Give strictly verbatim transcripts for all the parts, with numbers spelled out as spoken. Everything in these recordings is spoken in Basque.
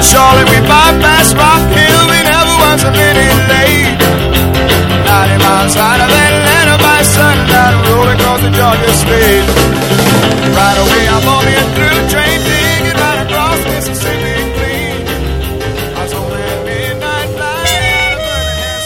Surely we bypassed Rock Hill, we never was a minute late. Ninety miles out of Atlanta by sundown, rolling across the Georgia state. Right away I'm on in through the train, digging right across Mississippi clean. I was on that midnight flight out of Birmingham,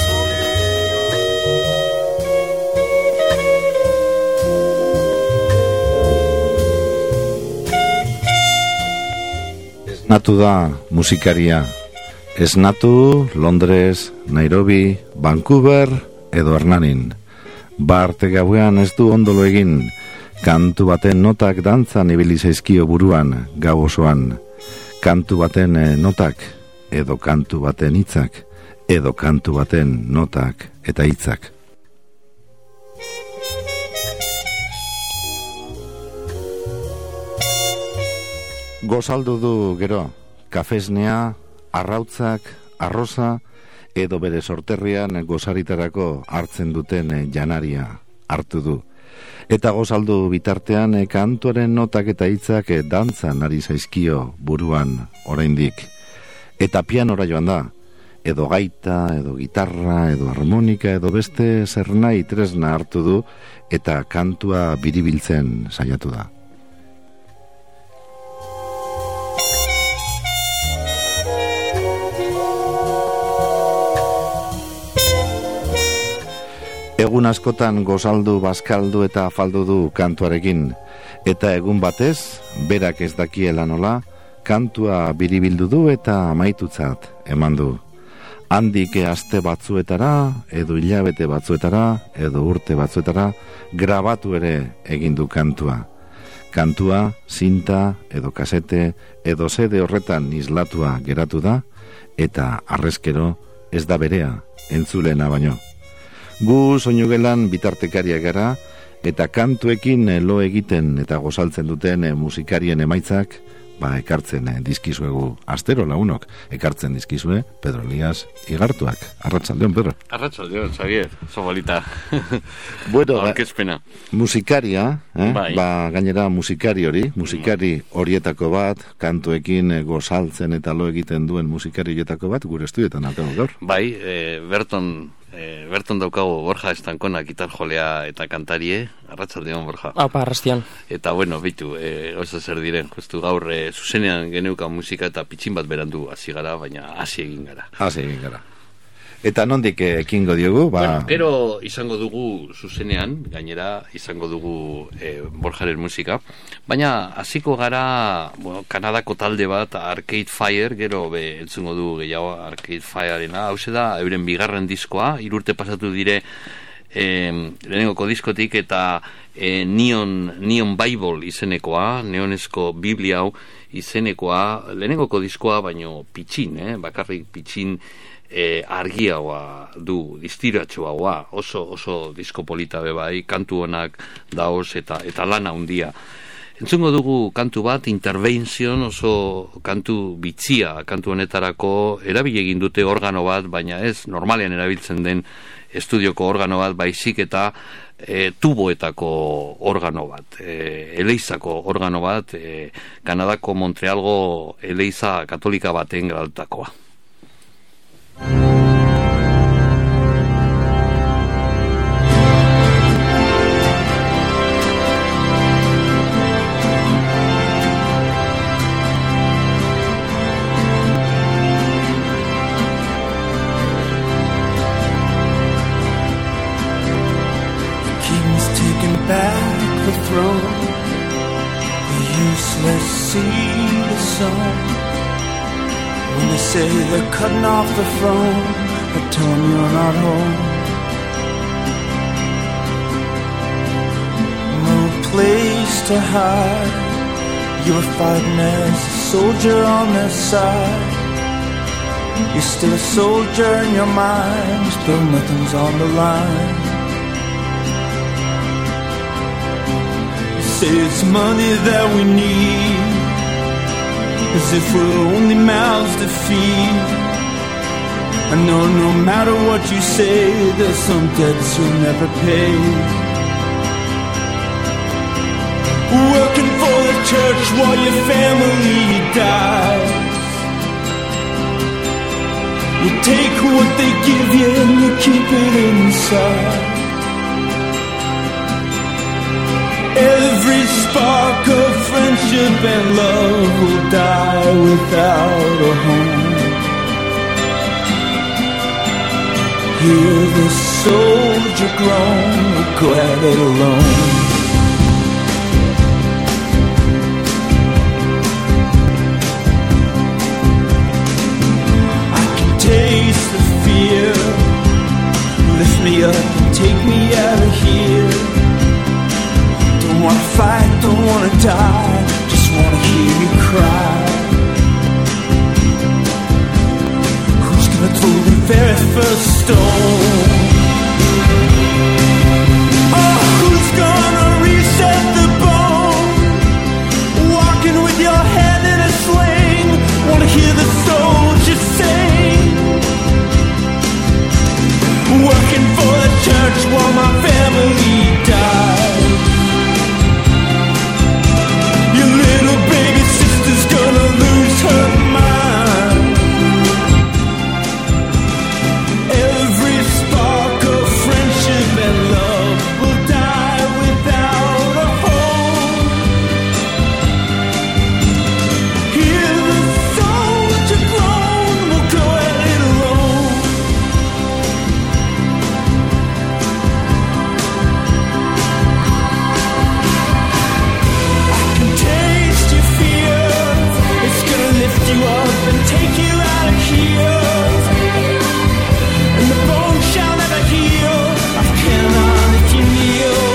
smoking. Esnatu da musikaria. Esnatu Londres, Nairobi, Vancouver edo Hernanin. Barte gauean ez du ondolo egin. Kantu baten notak dantzan ibili zaizkio buruan, gau osoan. Kantu baten notak, edo kantu baten hitzak, edo kantu baten notak eta hitzak. Gozaldu du gero, kafesnea, arrautzak, arroza, edo bere sorterrian gozaritarako hartzen duten janaria hartu du. Eta gozaldu bitartean kantuaren notak eta hitzak dantzan ari zaizkio buruan oraindik. Eta pianora joan da, edo gaita, edo gitarra, edo harmonika, edo beste zernai tresna hartu du, eta kantua biribiltzen saiatu da. Egun askotan gozaldu, bazkaldu eta afaldu du kantuarekin. Eta egun batez, berak ez dakiela nola, kantua biribildu du eta amaitutzat eman du. Handik aste batzuetara, edo hilabete batzuetara, edo urte batzuetara, grabatu ere egin du kantua. Kantua, zinta, edo kasete, edo sede horretan islatua geratu da, eta arrezkero ez da berea, entzulena baino. Gu soinugelan bitartekariak gara, eta kantuekin lo egiten eta gozaltzen duten musikarien emaitzak, ba ekartzen dizkizuegu astero lagunok, ekartzen dizkizue Pedro Elias Igartuak. Arratsaldeon, Pedro. Arratsaldeon, Xavier, oso bolita. Bueno, aurkezpena. Musikaria, eh? Bai. Ba, gainera musikari hori, musikari horietako bat, kantuekin gozaltzen eta lo egiten duen musikari horietako bat, gure estudioetan alkago gaur. Bai, e, Berton... E, Berton daukago Borja Estankona gitar jolea eta kantarie. Arratsaldeon, Borja. Apa, arrastian. Eta bueno, bitu, e, oso zer diren, justu gaur e, zuzenean geneukan musika eta pitxin bat berandu hasi gara, baina hasi egin gara. Hasi egin gara. Eta nondik ekingo diogu? Ba... Bueno, gero izango dugu zuzenean, gainera izango dugu e, Borjaren musika, baina hasiko gara, bueno, Kanadako talde bat, Arcade Fire, gero be, entzungo du gehiago Arcade Firena, hau da, euren bigarren diskoa, hirurte pasatu dire e, lehenengoko diskotik, eta e, Neon, Neon Bible izenekoa, neonesko Biblia hau izenekoa, lehenengoko diskoa, baino pitxin, eh, bakarrik pitxin, E, argiagoa du, distiratxoagoa, oso oso disko polita bebai, kantu honak daoz eta eta lana handia. Entzungo dugu kantu bat, Intervention, oso kantu bitzia, kantu honetarako erabili egin dute organo bat, baina ez normalean erabiltzen den estudioko organo bat, baizik eta e, tuboetako organo bat, e, eleizako organo bat, e, Kanadako Montrealgo eleiza katolika baten graltakoa. Back the throne, the useless see the sun. When they say they're cutting off the throne, I tell them you're not home. No place to hide, you're fighting as a soldier on their side. You're still a soldier in your mind, though nothing's on the line. Say it's money that we need, as if we're only mouths to feed. I know no matter what you say, there's some debts you'll never pay. Working for the church while your family dies, take what they give you and you keep it inside. Every spark of friendship and love will die without a home. Hear the soldier groan, glad it alone. I can taste the fear, lift me up and take me out of here. Don't wanna fight, don't wanna die, just wanna hear you cry. Who's gonna throw the very first stone? Oh, who's gonna reset the bone? Walking with your head in a sling, wanna hear the soldiers sing. Working for the church while my family dies. Your little baby sister's gonna lose her mind. Every spark of friendship and love will die without a home. Hear the soldier groan, we'll go at it alone. I can taste your fear, it's gonna lift you up and take you out of here. And the bone shall never heal, I cannot if you kneel.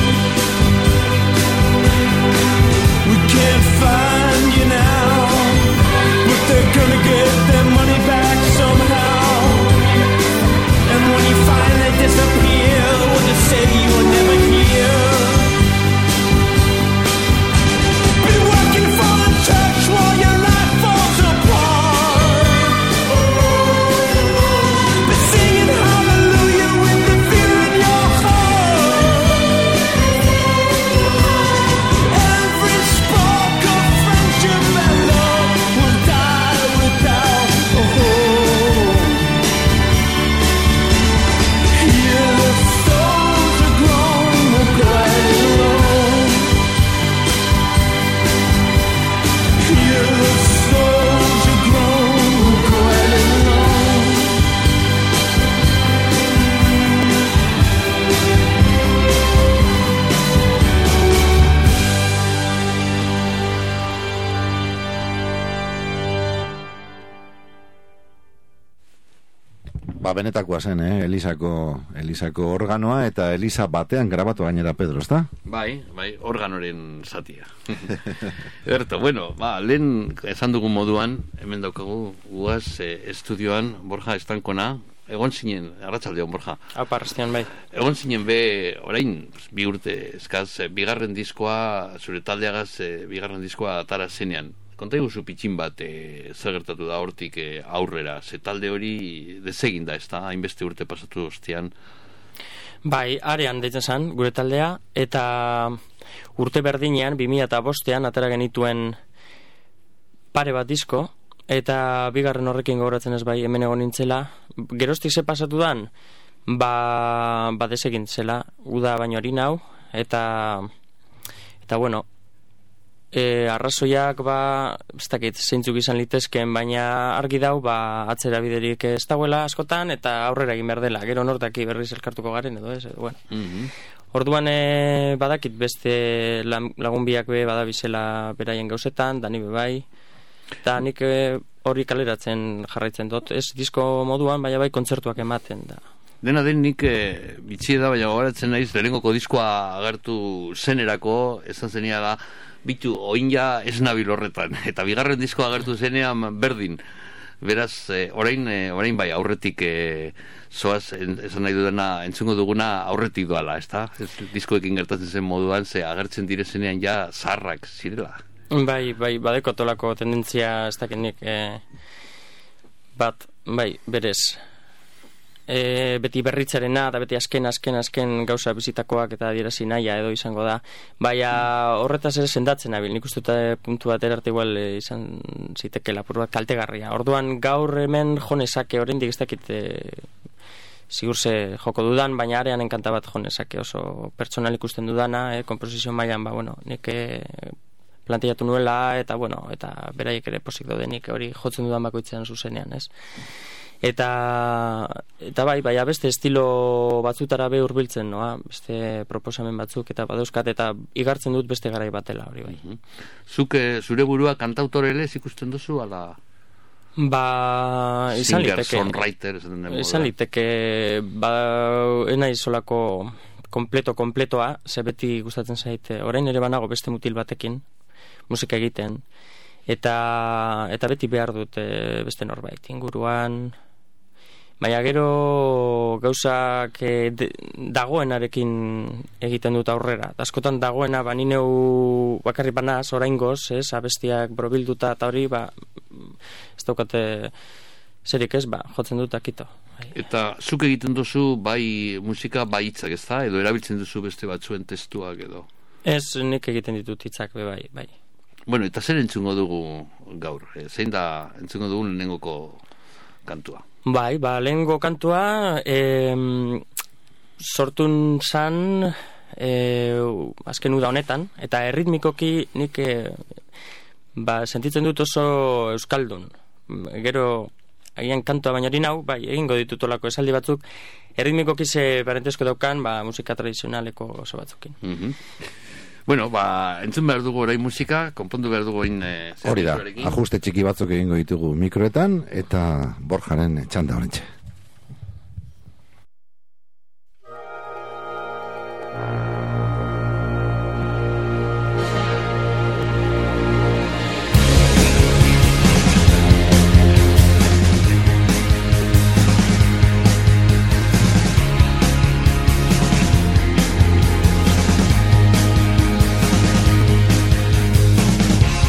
We can't find you now, but they're gonna get their money back somehow. And when you finally disappear, we'll just say you were never here. Been working for the church while your life falls apart. Been singing hallelujah with the fear in your heart. Every spark of friendship and love will die without a home. Hear the soldier groan, we'll glide alone. Hear the soldier groan, we'll glide alone. Ba, benetakoa zen, eh? Elisako, Elisako organoa eta Elisa batean grabatu gainera, Pedro, ezta? Bai, bai, organoren zatia. Berto, bueno, ba, lehen esan dugun moduan, hemen daukagu, guaz, eh, estudioan, Borja Estankona, egon zinen, arratsaldeon Borja. Apa, arrastian bai. Egon zinen be, orain, bi urte, eskaz, eh, bigarren diskoa, zure taldeagaz, eh, bigarren diskoa atara zenean. Konta iguzu pitxin bat, e, zer gertatu da hortik e, aurrera, ze talde hori desegin da, ez da, hainbeste urte pasatu ostean. Bai, arean deitzen zen, gure taldea, eta urte berdinean, bi mila bostean, atera genituen pare bat disko, eta bigarren horrekin gogoratzen ez bai, hemen egon nintzela, geroztik ze pasatu dan, ba, ba desegin zela, uda baino hori nau, eta, eta bueno, E, arrazoiak ba, ez dakit zeintzuk izan litezken, baina argi dau ba, atzera biderik ez dagoela askotan eta aurrera egin behar dela, gero nortaki berriz elkartuko garen edo ez, edo, bueno. Mm-hmm. Orduan e, badakit beste lagun biak be badabizela beraien gauzetan, dani be bai, eta nik e, hori kaleratzen jarraitzen dut, ez disko moduan, baina bai kontzertuak ematen da. Dena den nik e, bitxie da, baina gogoratzen naiz, lehenengoko diskoa agertu zenerako, esan zenia da, bitu, oin ja ez nabil horretan, eta bigarren diskoa agertu zenean berdin. Beraz, eh, orain, eh, orain bai, aurretik eh, zoaz, en, esan nahi dudana, entzungo duguna aurretik doala, ez da? Ez, diskoekin gertatzen zen moduan, ze agertzen direzenean ja zaharrak zirela. Bai, bai, badeko tolako tendentzia ez dakinik eh, bat, bai, berez. e, beti berritzarena, eta beti azken, azken, azken gauza bizitakoak eta adierazi nahia edo izango da. Baina horretaz ere sendatzen nabil, nik uste dut puntu bat erarte igual e, izan ziteke lapur bat kaltegarria. Orduan gaur hemen jonezake, oraindik ez dakit e, zigur ze joko dudan, baina arean enkanta bat jonezake, oso pertsonal ikusten dudana, e, komposizio mailan, ba, bueno, nik e, planteatu nuela, eta, bueno, eta beraiek ere posik daudenik hori jotzen dudan bakoitzean zuzenean, ez? Eta, eta bai, bai, beste estilo batzutara be hurbiltzen, noa, beste proposamen batzuk, eta badauzkat, eta igartzen dut beste garai batela, hori bai. Zuk, zure burua kantautore ere ikusten duzu, ala... Ba, izan Singer, liteke... songwriter, izan liteke, ba, ena izolako kompleto, kompletoa, ze beti gustatzen zaite, orain ere banago beste mutil batekin, musika egiten, eta, eta beti behar dut e, beste norbait, inguruan... Baina gero gauzak e, de, dagoenarekin egiten dut aurrera. Askotan dagoena, ba, nineu bakarri banaz, oraingoz, ez, abestiak brobilduta eta hori, ba, ez daukate zerik ez, ba, jotzen dut akito. Eta zuk egiten duzu bai musika bai hitzak, ez da? Edo erabiltzen duzu beste batzuen testuak edo? Ez, nik egiten ditut hitzak, be bai, bai. Bueno, eta zer entzungo dugu gaur? E, zein da entzungo dugu lehenengoko kantua? Bai, ba, lehengo kantua e, sortun zan e, azken uda honetan, eta erritmikoki nik e, ba, sentitzen dut oso euskaldun. Gero, agian kantua baina hori nau, bai, egingo ditut olako esaldi batzuk, erritmikoki ze parentesko daukan, ba, musika tradizionaleko oso batzukin. Mm-hmm. Bueno, ba, entzun behar dugu orain musika, konpondu behar dugu orain... Eh, hori da, ajuste txiki batzuk egingo ditugu mikroetan, eta Borjaren txanda horrentxe.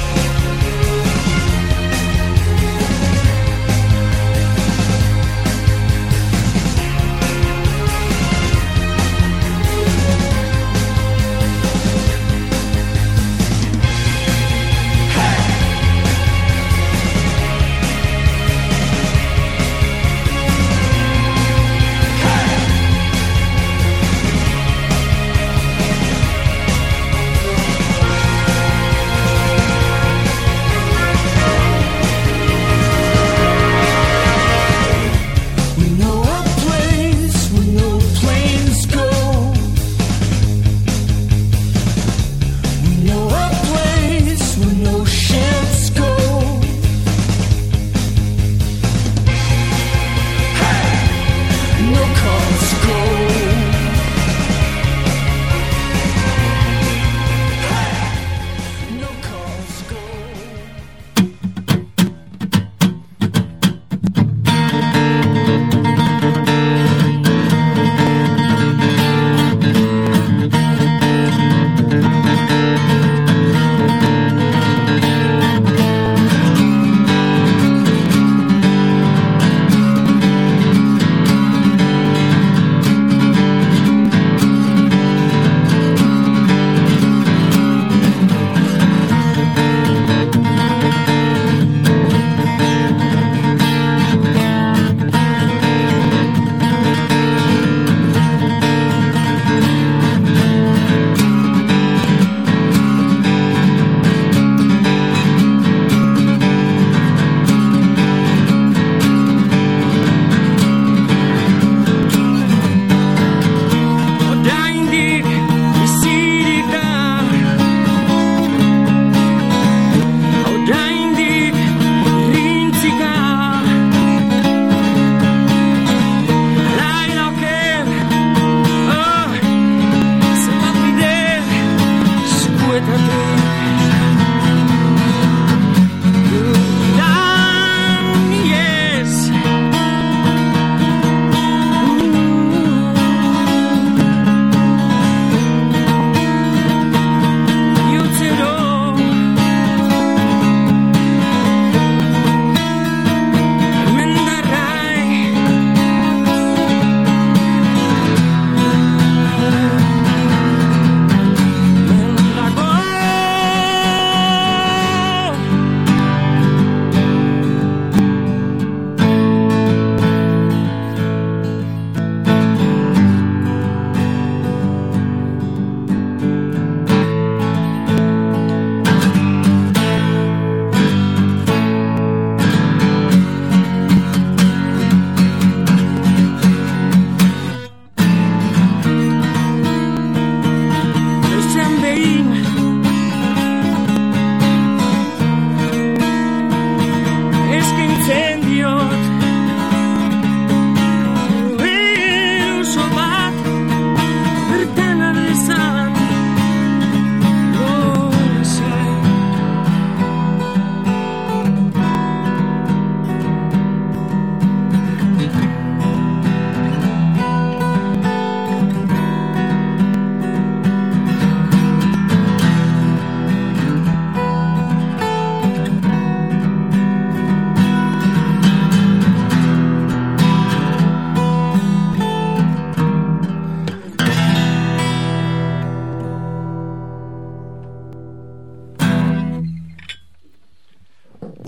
Thank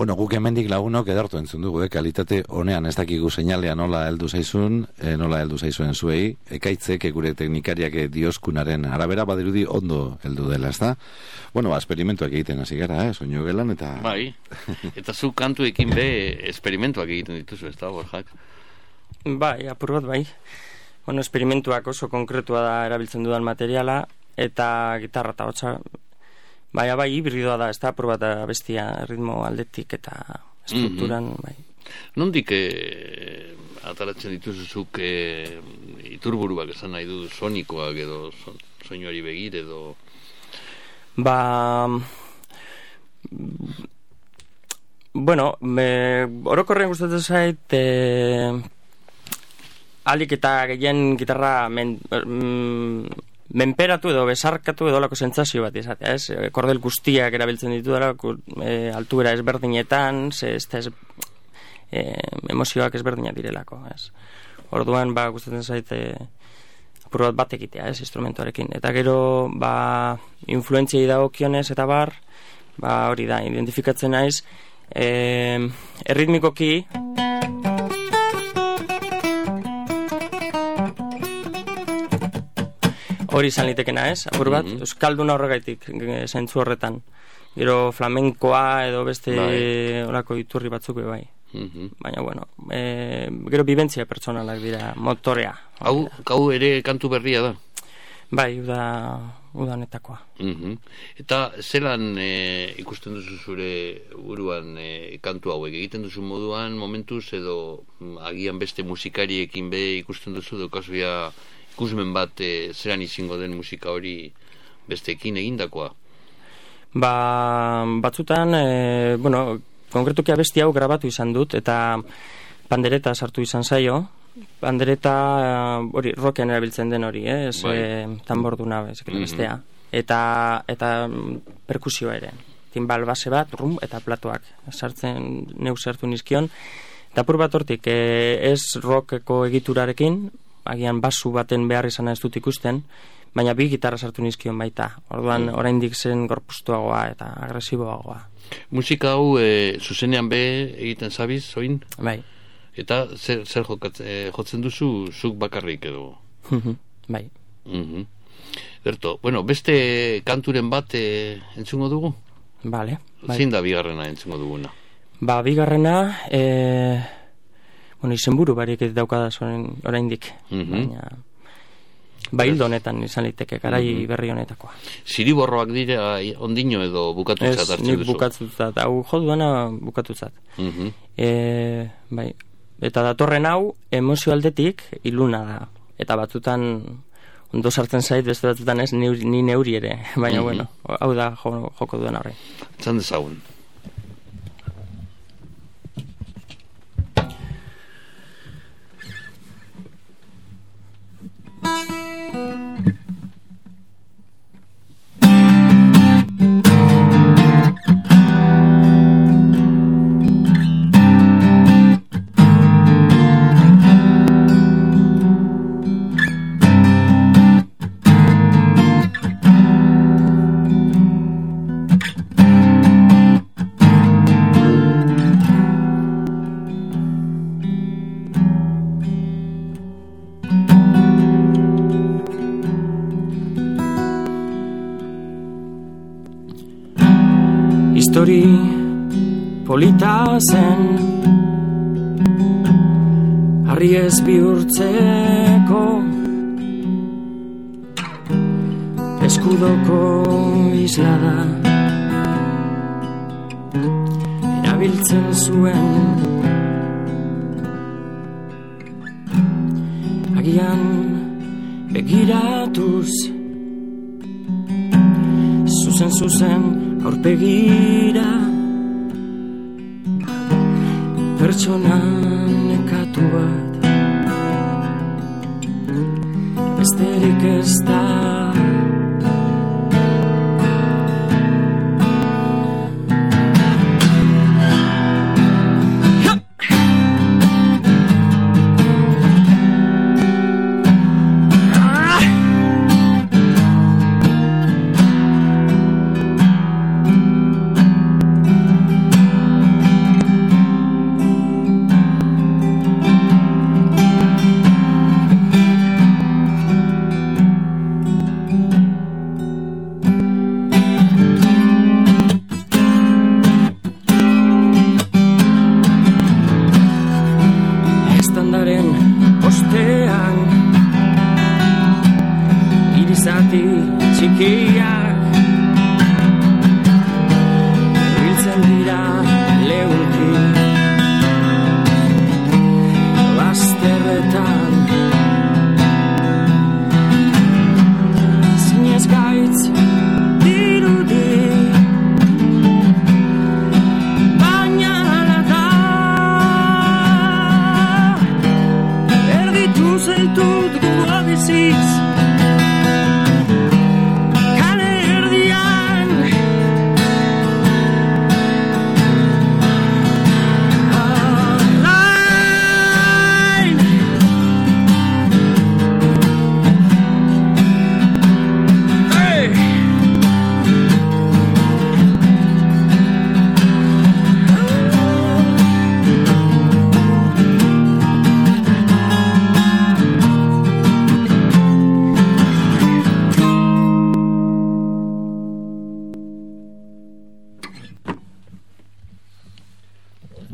Bueno, guk hemendik lagunok edartu entzun dugu, eh? Kalitate honean ez dakigu seinalea nola heldu zaizun, eh, nola heldu zaizuen zuei, ekaitzek gure teknikariak dioskunaren arabera badirudi ondo heldu dela, ezta? Bueno, ba, esperimentuak egiten hasi gara, eh? Soinu gelan eta... Bai, eta zu kantuekin be esperimentuak egiten dituzu, ez da, Borjak? Bai, apur bat bai. Bueno, esperimentuak oso konkretua da erabiltzen dudan materiala, eta gitarra eta hotza, bai, bai, hibridoa da, ez da, apur bat bestia ritmo aldetik eta estrukturan, mm-hmm. bai. Nondik eh, ataratzen dituzuzuk eh, iturburuak esan nahi du sonikoak edo son, soinuari begir edo... Ba... Bueno, me, orokorren gustatzen zait e, alik eta gehien gitarra men, mm, menperatu edo besarkatu edo lako sentsazio bat izatea, ez? Kordel guztiak erabiltzen ditu dara, e, altuera ezberdinetan, ze, ez, ez, e, emozioak ezberdinak direlako, ez? Orduan, ba, gustatzen zait e, apur bat bat egitea, ez, instrumentuarekin. Eta gero, ba, influentziai dagokionez eta bar, ba, hori da, identifikatzen naiz, e, erritmikoki hori izan litekena, ez? Apur bat, mm-hmm. euskalduna horregaitik zentzu horretan. Gero flamenkoa edo beste horako iturri batzuk bai. Mm-hmm. Baina, bueno, e, gero bibentzia pertsonalak dira, motorea. Hau, hau ere kantu berria da? Bai, uda, udanetakoa. Mm-hmm. Eta zelan e, ikusten duzu zure buruan e, kantu hauek? Egiten duzu moduan, momentuz, edo agian beste musikariekin be ikusten duzu, dokazua ikusmen bat e, zeran izango den musika hori besteekin egindakoa? Ba, batzutan, e, bueno, konkretuki abesti hau grabatu izan dut, eta pandereta sartu izan zaio. Pandereta hori rocken erabiltzen den hori, eh? Ez bai. e, tamborduna bezala bestea. Eta, eta perkusioa ere. Timbal base bat, rum, eta platoak. Sartzen, neuk sartu nizkion. Eta apur bat hortik, e, ez rockeko egiturarekin, agian basu baten behar izan ez dut ikusten, baina bi gitarra sartu nizkion baita. Orduan, mm. oraindik zen gorpuztuagoa eta agresiboagoa. Musika hau e, zuzenean be egiten zabiz, oin? Bai. Eta zer, zer jokatze, e, jotzen duzu zuk bakarrik edo? Bai. Mm-hmm. Berto, bueno, beste kanturen bat e, entzungo dugu? Bale. Bai. Zein da bigarrena entzungo duguna? Ba, bigarrena, e, bueno, izenburu barik ez daukada zuen oraindik. Mm-hmm. Baina... Ba, hildo honetan izan liteke, garai mm-hmm. berri honetakoa. Ziriborroak dira ondino edo bukatutzat hartzen duzu? Ez, nik bukatutzat. Hau joduana bukatutzat. Mm-hmm. E, bai. Eta datorren hau, emozio aldetik, iluna da. Eta batzutan ondo sartzen zait, beste batzutan ez, ni, ni neuri ere. Baina, mm-hmm. bueno, hau da jo, joko duen horre. Zan dezagun. Histori polita zen harri ez bihurtzeko eskudoko isla da erabiltzen zuen agian begiratuz zuzen zuzen aurpegira pertsona nekatu bat besterik ez da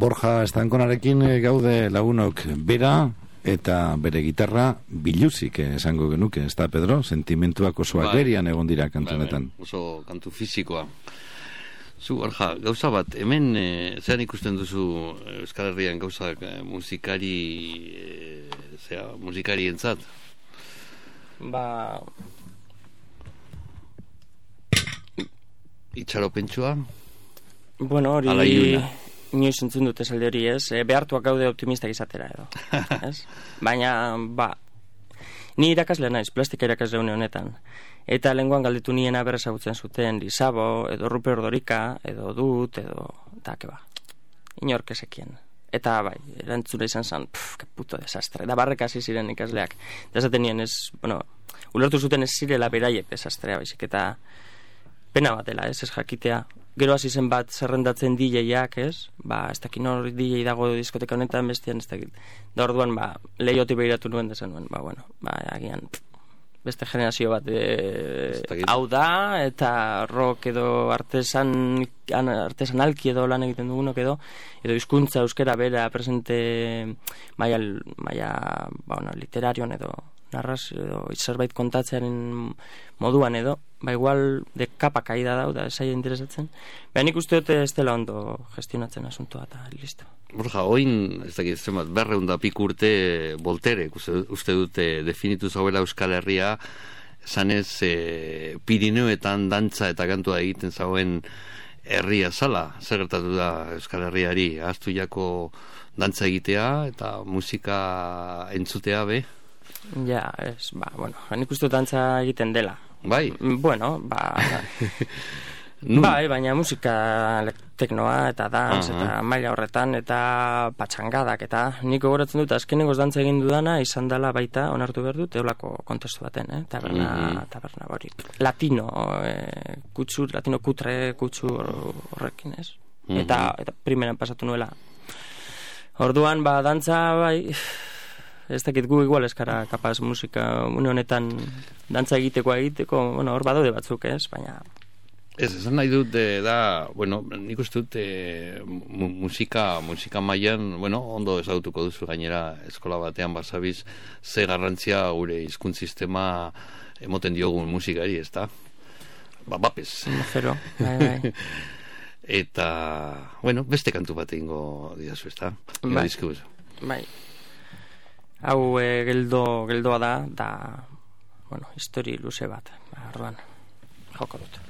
Borja Estankonarekin gaude lagunok, bera eta bere gitarra biluzik esango genuke, ez da, Pedro? Sentimentuak oso agerian egon dira kantunetan. Oso kantu fisikoa. Zu, Borja, gauza bat, hemen e, zean ikusten duzu Euskal Herrian gauzak e, musikari e, zera, musikari entzat? Ba... Itxaropentsua? Bueno, hori... Ala iluna. Inoiz entzun dut esaldi hori, ez? E, behartuak gaude optimistak izatera, edo. Ez? Baina, ba... Ni irakasle naiz, plastika irakasle une honetan. Eta lenguan galdetu niena berrezagutzen zuten Lizabo, edo Ruper Ordorika, edo Dut, edo... Da, keba. Inork ezekien. Eta, bai, erantzuna izan zen, pff, que puto desastre. Da barrek hasi ziren ikasleak. Da zaten nien ez, bueno, ulertu zuten ez zirela beraiek desastrea, baizik, eta pena bat dela, ez, ez jakitea. Gero hasi zen bat zerrendatzen D J-ak, ez? Ba, ez dakit nor D J dago diskoteka honetan, bestean ez dakit. Da orduan, ba, lehioti behiratu nuen dezen nuen, ba, bueno, ba, agian, beste generazio bat e, hau da, eta rock edo artesan, artesanalki edo lan egiten dugunok edo, edo hizkuntza euskera bera presente maia, maia ba, bueno, literarion edo narrazio edo zerbait kontatzearen moduan edo, ba igual de kapa kaida dau da esaia interesatzen. Baina nik uste dute ez dela ondo gestionatzen asuntoa eta listo. Borja, oin, ez dakit, zemat, berreunda pik urte Volterek, uste, uste dute definitu zauela Euskal Herria, zanez e, Pirineoetan dantza eta kantua egiten zauen herria zala, zer gertatu da Euskal Herriari, ahaztu jako dantza egitea eta musika entzutea be? Ja, ez, ba, bueno, nik uste dantza egiten dela. Bai? Bueno, ba... bai, baina musika teknoa eta dantz, eta maila horretan, eta patxangadak, eta nik gogoratzen dut, azkenengoz dantza egin dudana, izan dela baita, onartu behar dut, eolako kontestu baten, eh? Taberna, mm-hmm. taberna hori. Latino, eh, kutsu, latino kutre, kutsu horrekin, ez? Mm-hmm. Eta, eta primeran pasatu nuela. Orduan, ba, dantza, bai... Ez dakit gu igual eskara kapaz musika une honetan dantza egiteko egiteko, bueno, hor badaude batzuk, ez, baina... Ez, esan nahi dut, de, da, bueno, nik uste dut e, mu, musika, musika mailan, bueno, ondo ezagutuko duzu gainera eskola batean basabiz, ze garrantzia gure hizkuntz sistema emoten diogun musikari, ez da? Ba, bapez. Zero, bai, bai. Eta, bueno, beste kantu bat egingo didazu, ez da? Bai, bai. Hau e, geldo, geldoa da, da, bueno, histori luze bat, arduan, joko dut.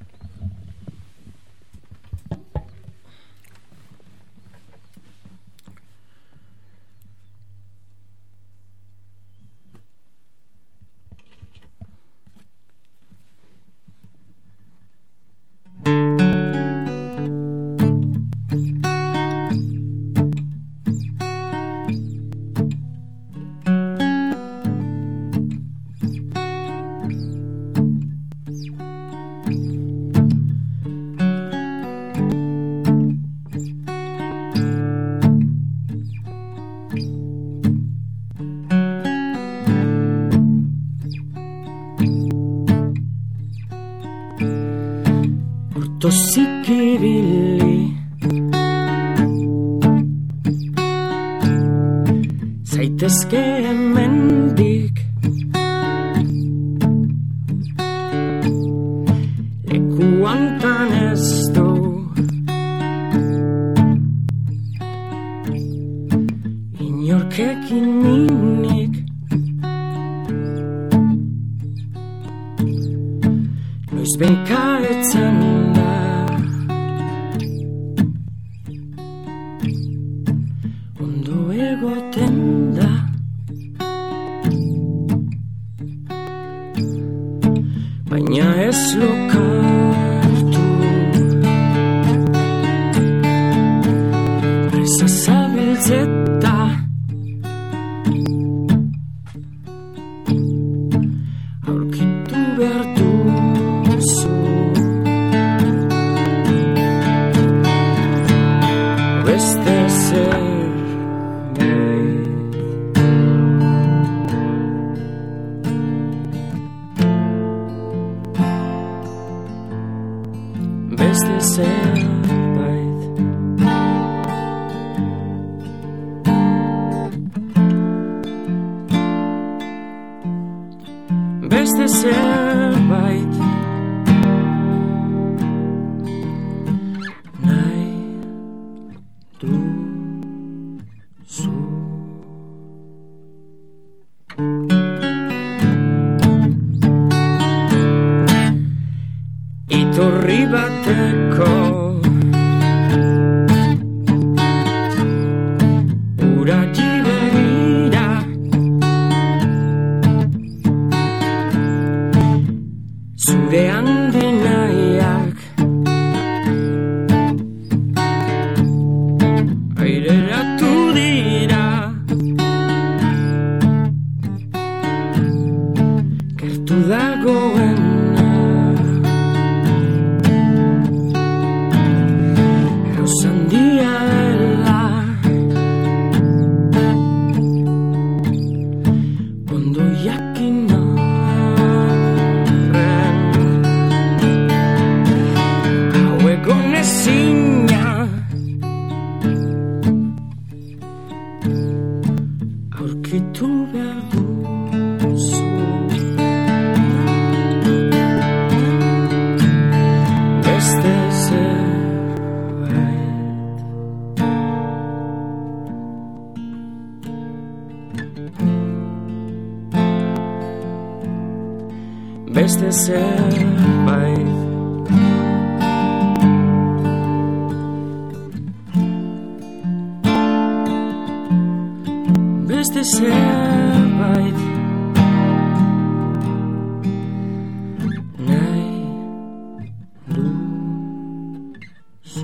Tosik ibili zaitezke hemendik lekuantan ez du inorkekin minik noiz benka etzen baina ez lokartu presa zabiltzeta aurkitu behar duzu beste zer zerbait Etorri bateko urari begira zure handi nahiak aireratu dira gertu dagoen beste zerbait beste zerbait nahi duzu.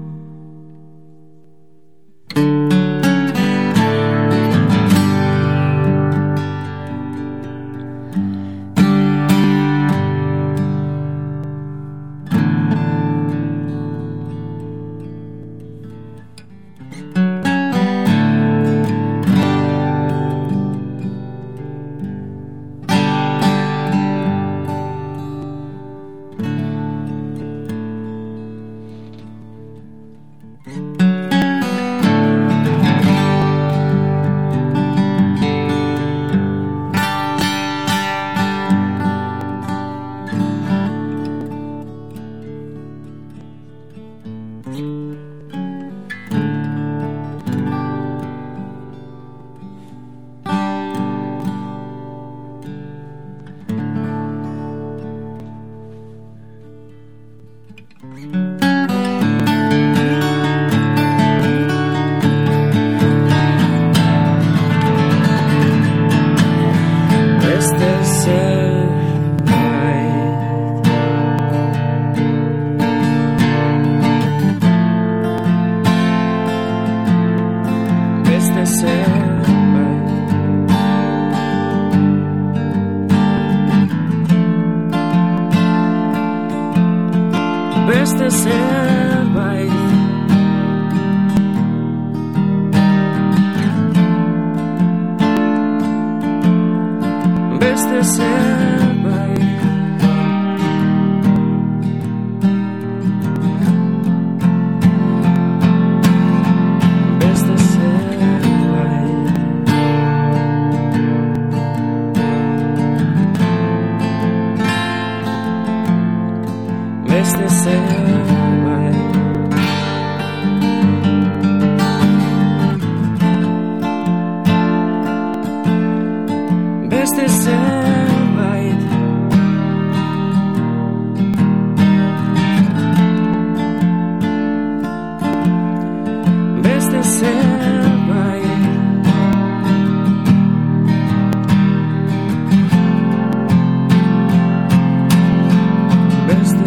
Beste zerbait beste zerbait beste zerbait beste zerbait beste zerbait beste zerbait beste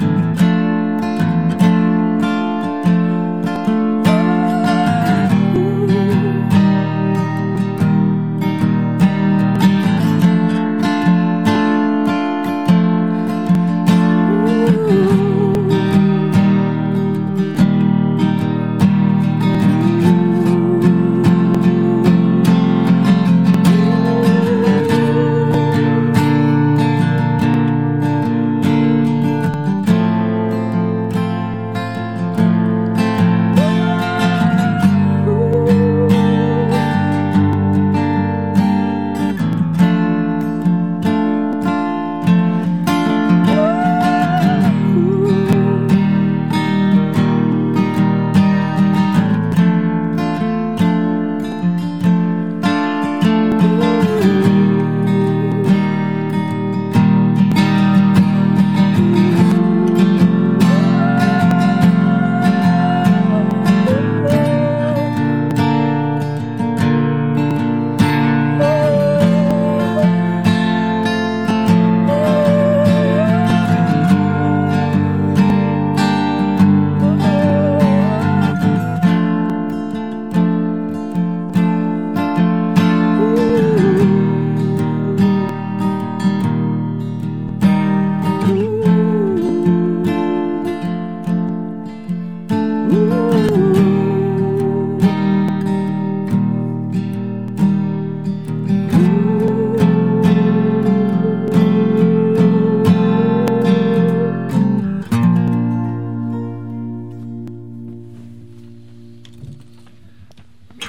zerbait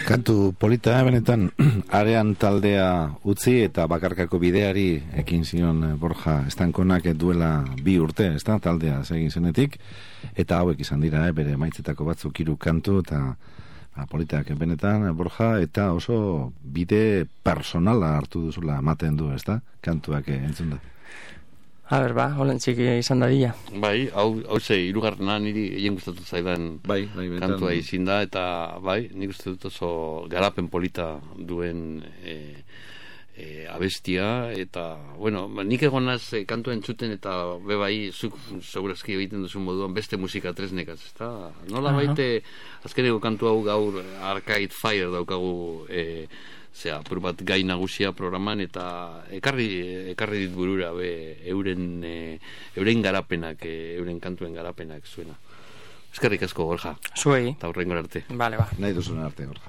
Kantu polita, benetan, arean taldea utzi eta bakarkako bideari ekin zion eh, Borja Estankonak duela bi urte, ez da, taldea egin zenetik, eta hauek izan dira, eh, bere maitzetako batzuk hiru kantu, eta ba, politak benetan, Borja, eta oso bide personala hartu duzula ematen du, ez da, kantuak eh, entzun da. A ber, ba, olentzik izan dadila. Bai, hau, hau ze, irugarrena niri egin gustatu zaidan Bai, bai, benetan. kantua izin da, eta bai, nik uste dut oso garapen polita duen e, e, abestia, eta, bueno, nik egonaz e, kantua entzuten, eta be bai, zuk segurazki egiten duzun moduan beste musika tresnekaz, ezta? Nola baite, azkeneko kantu hau gaur Arcade Fire daukagu e, zea, apur bat gai nagusia programan, eta ekarri, ekarri dit burura be, euren, e, euren garapenak, e, euren kantuen garapenak zuena. Eskerrik asko, Borja. Zuei. Eta hurrengo arte. Vale, ba. Nahi duzun arte, Borja.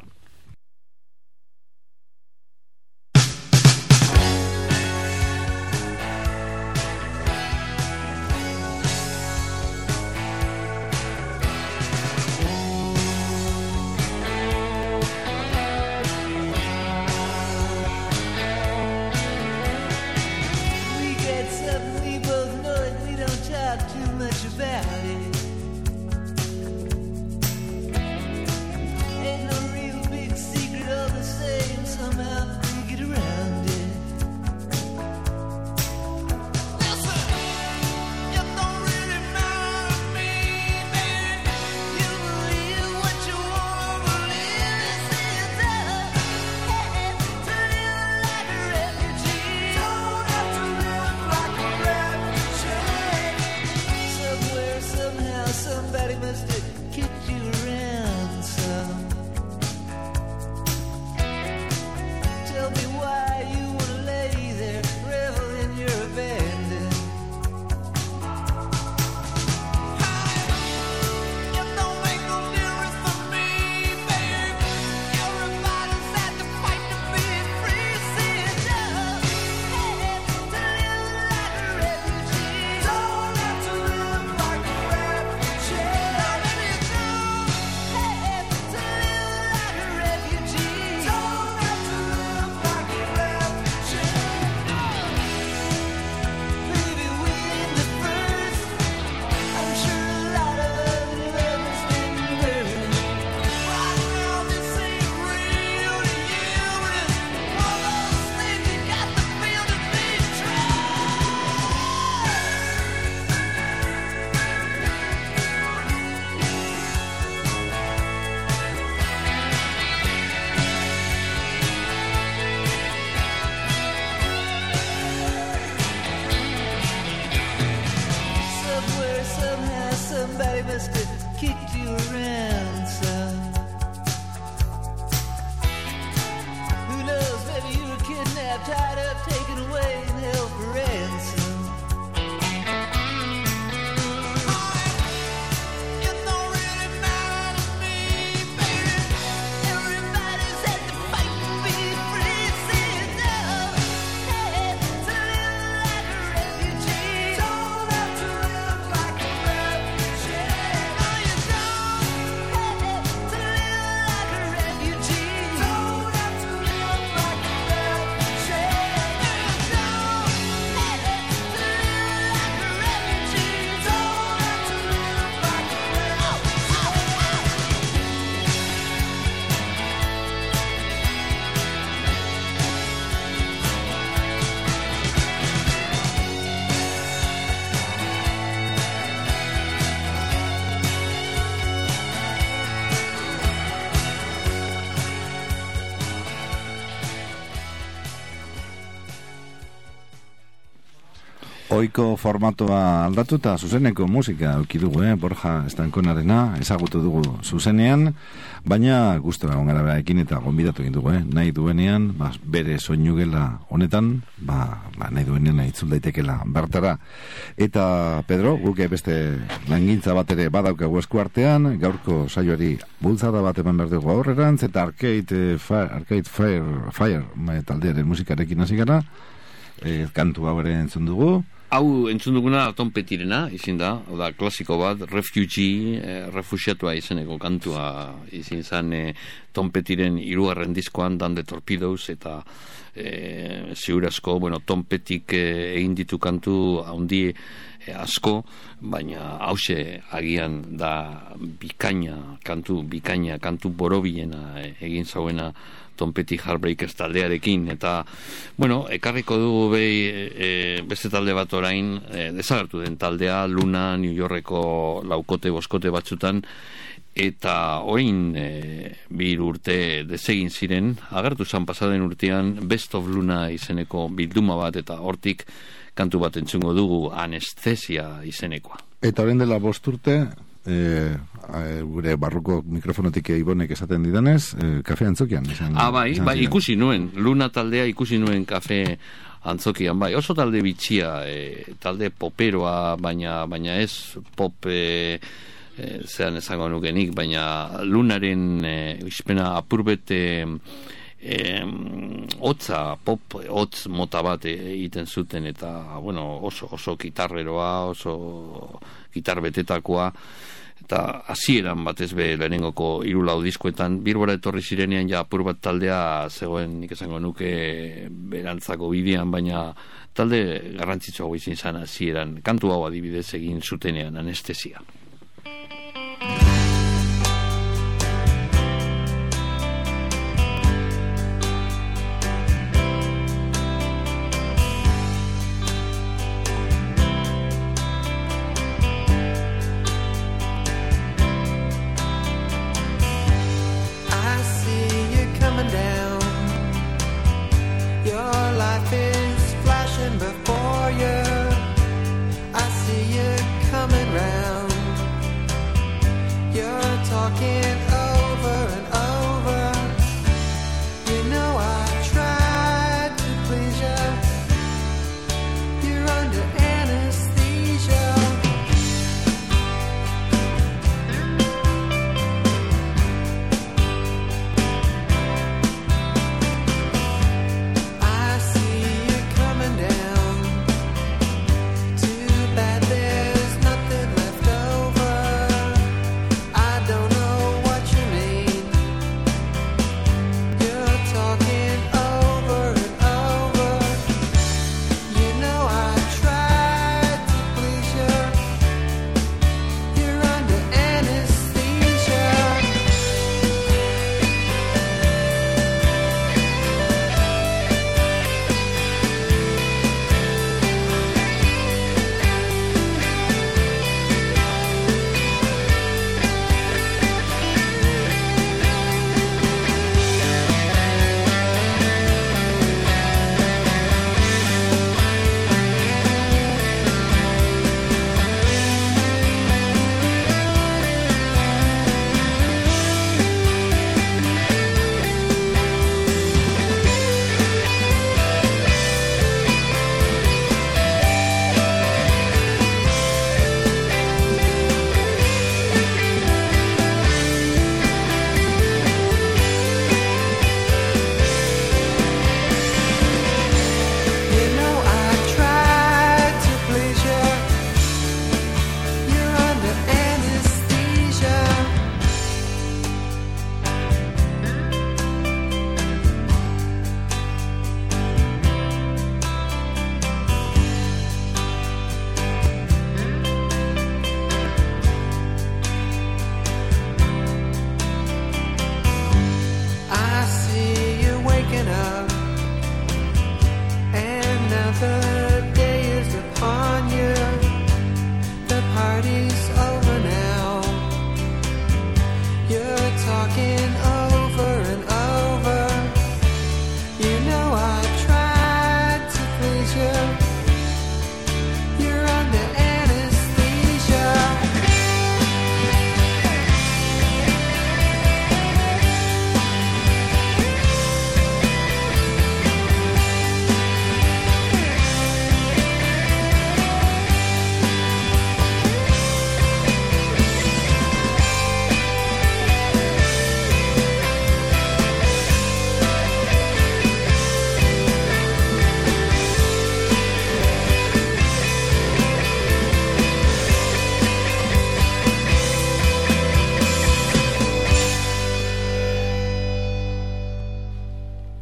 Oiko formatoa aldatu eta zuzeneko musika auki dugu, eh? Borja Estankonarena ezagutu dugu zuzenean, baina gustora ongara ekin eta gonbidatu egin dugu, eh? Nahi duenean, ba, bere soinu gela honetan, ba, ba, nahi duenean itzul daitekela bertara. Eta, Pedro, guk beste langintza bat ere badaukagu esku artean, gaurko saioari bultzada bat eman behar dugu aurrerantz, eta Arcade Fire, Arcade Fire, Fire taldearen musikarekin hasi gara, e, kantu hau ere entzun dugu, Hau entzun duguna Tom Pettirena, izin da, da klasiko bat, refugee, eh, refusiatua izeneko kantua izin zan eh, Tom Pettiren hirugarren diskoan, Dan the Torpedoes, eta eh, ziur asko, bueno, Tom Pettik eh, egin ditu kantu haundi eh, asko, baina hause agian da bikaina kantu, bikaina kantu borobilena eh, egin zauena Tom Petty Heartbreakers taldearekin, eta, bueno, ekarriko dugu behi e, beste talde bat orain, e, desagertu den taldea, Luna, New Yorkeko laukote, boskote batzutan, eta orain e, bi urte desegin ziren, agertu zan pasaden urtean, Best of Luna izeneko bilduma bat, eta hortik kantu bat entzungo dugu, Anestesia izenekoa. Eta orain dela bost urte, E, e, gure barruko mikrofonotik ibonek esaten didanez, e, kafe antzokian izan, ah, bai, izan bai, ziren. ikusi nuen Luna taldea ikusi nuen kafe antzokian, bai, oso talde bitxia, e, talde poperoa, baina baina ez pop e, e, zean esango nukenik, baina Lunaren e, izpena apurbete e, hotza, pop hotz mota bat egiten zuten, eta bueno, oso, oso gitarreroa, oso gitar betetakoa, eta hasieran batez be lehenengoko hiru lau diskoetan Bilbora etorri zirenean ja apur bat taldea zegoen, nik esango nuke berantzako bidean, baina talde garrantzitsua izan zen hasieran. Kantu hau adibidez egin zutenean, Anestesia. Before you, I see you coming round.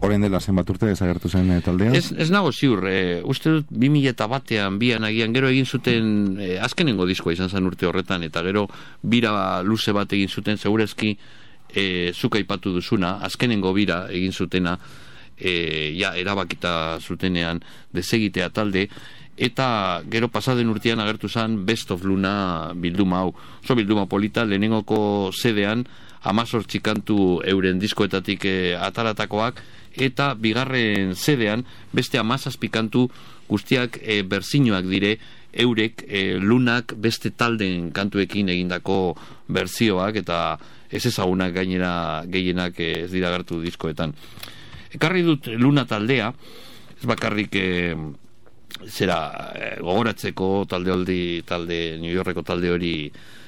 Orain dela zenbat urte desagertu zen e, taldea? Ez, ez nago ziur, e, uste dut bi mila eta batean, bian agian, gero egin zuten, e, azkenengo diskoa izan zen urte horretan, eta gero bira luze bat egin zuten, segurezki, e, zuk aipatu duzuna, azkenengo bira egin zutena, e, ja, erabakita zutenean desegitea talde, eta gero pasaden urtean agertu zen Best of Luna bilduma hau. Oso bilduma polita, lehenengoko zedean, amazortzi kantu euren diskoetatik e, ataratakoak, eta bigarren zedean beste amazazpi kantu guztiak e, berzinoak dire eurek e, Lunak beste taldeen kantuekin egindako berzioak, eta ez ezagunak gainera gehienak e, ez dira agertu diskoetan. Ekarri dut Luna taldea, ez bakarrik e, zera e, gogoratzeko talde holdi, talde New Yorkeko talde hori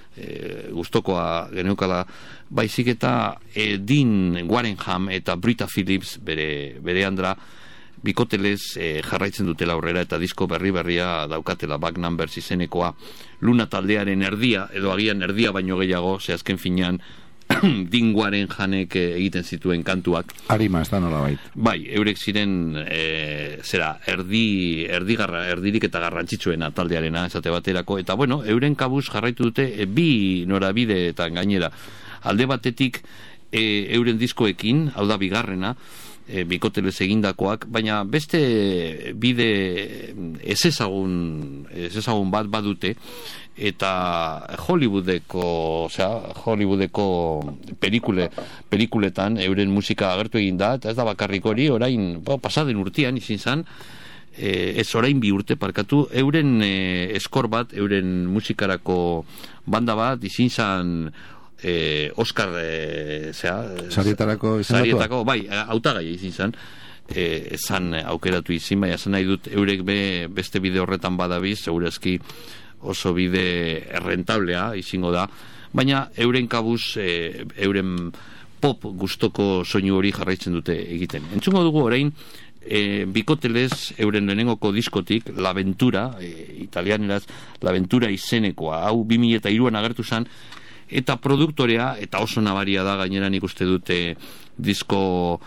E, gustokoa geneukala, baizik eta e, Dean Warrenham eta Britta Phillips bere, bere andra bikotelez e, jarraitzen dutela aurrera, eta disko berri berria daukatela, Back Numbers izenekoa, Luna taldearen erdia, edo agian erdia baino gehiago, ze azken finean Dean Warrenhamek egiten zituen kantuak. Arima, ez da nola bait. Bai, eurek ziren e, zera, erdi, erdi garra, erdirik eta garrantzitsuena taldearena esate baterako, eta bueno, euren kabuz jarraitu dute e, bi norabideetan gainera. Alde batetik e, euren diskoekin, hau da bigarrena, e, bikotelez egindakoak, baina beste bide ez ezagun, ez ezagun bat badute, eta Hollywoodeko, osea, Hollywoodeko pelikule, pelikuletan euren musika agertu egin da, eta ez da bakarrik hori, orain, bo, pasaden urtean izin zan, e, ez orain bi urte parkatu, euren e, eskor bat, euren musikarako banda bat, izin zan e, Oscar, e, zera, sarietarako izan sarietako, bai, hautagai izin zan, e, zan aukeratu izin, bai, zan nahi dut, eurek be, beste bide horretan badabiz, segurazki, oso bide errentablea izango da, baina euren kabuz e, euren pop gustoko soinu hori jarraitzen dute egiten. Entzungo dugu orain e, bikotelez euren lehenengoko diskotik L'Aventura, e, italianeraz L'Aventura izenekoa, hau bi mila eta hiruan agertu zen, eta produktorea, eta oso nabaria da gainera nik uste dute disko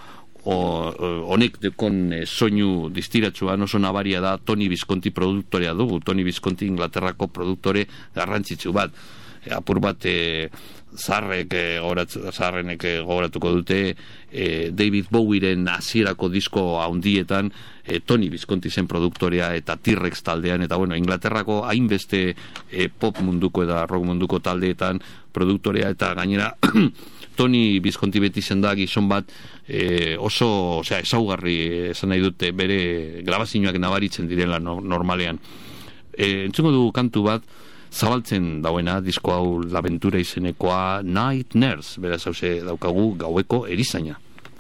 honek dekon e, soinu distiratsuan oso nabaria da, Tony Visconti produktorea dugu. Tony Visconti Inglaterrako produktore garrantzitsu bat, e, apur bat e, zarrek e, goratz, zarrenek e, gogoratuko dute e, David Bowieren hasierako disko handietan e, Tony Visconti zen produktorea, eta T-Rex taldean, eta bueno, Inglaterrako hainbeste e, pop munduko eta rock munduko taldeetan produktorea, eta gainera Tony Visconti beti zen da gizon bat e, oso, osea, ezaugarri esan nahi dute, bere grabazioak nabaritzen direla no, normalean. E, entzungo dugu kantu bat zabaltzen dauena, disko hau L'Aventura izenekoa, Night Nurse, beraz hause daukagu gaueko erizaina.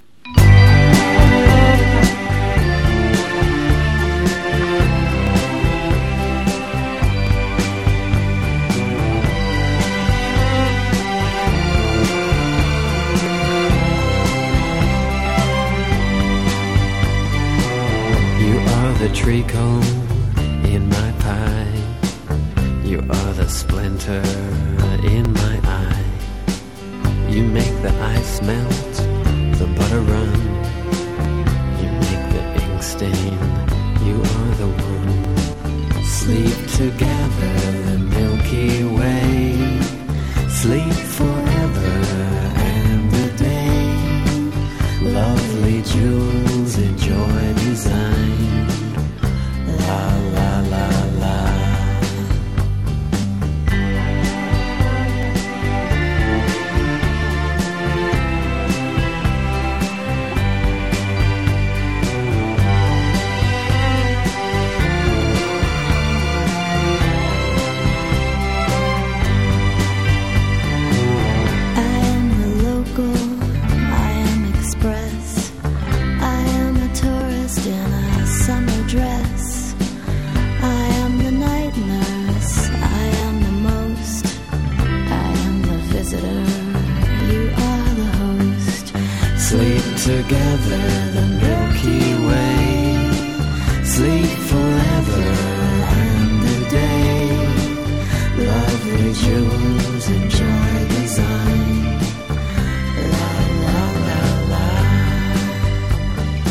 The treacle in my pie, you are the splinter in my eye. You make the ice melt, the butter run. You make the ink stain, you are the one. Sleep together, the Milky Way. Sleep forever and a day. Lovely jewels, enjoy design. La la la la. Together the Milky Way, sleep forever and a day. Lovely jewels, enjoy design. La la la la.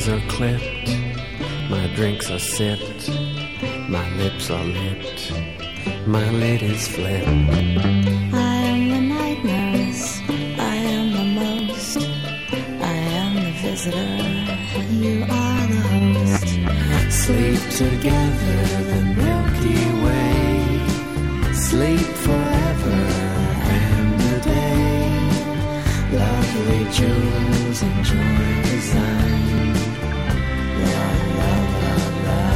bangs are clipped, my drinks are sipped, my lips are lipped, my lid is flipped. I am the night nurse, I am the most, I am the visitor, you are the host. Sleep together the Milky Way, sleep forever and a day. Lovely jewels enjoy design. La la la la.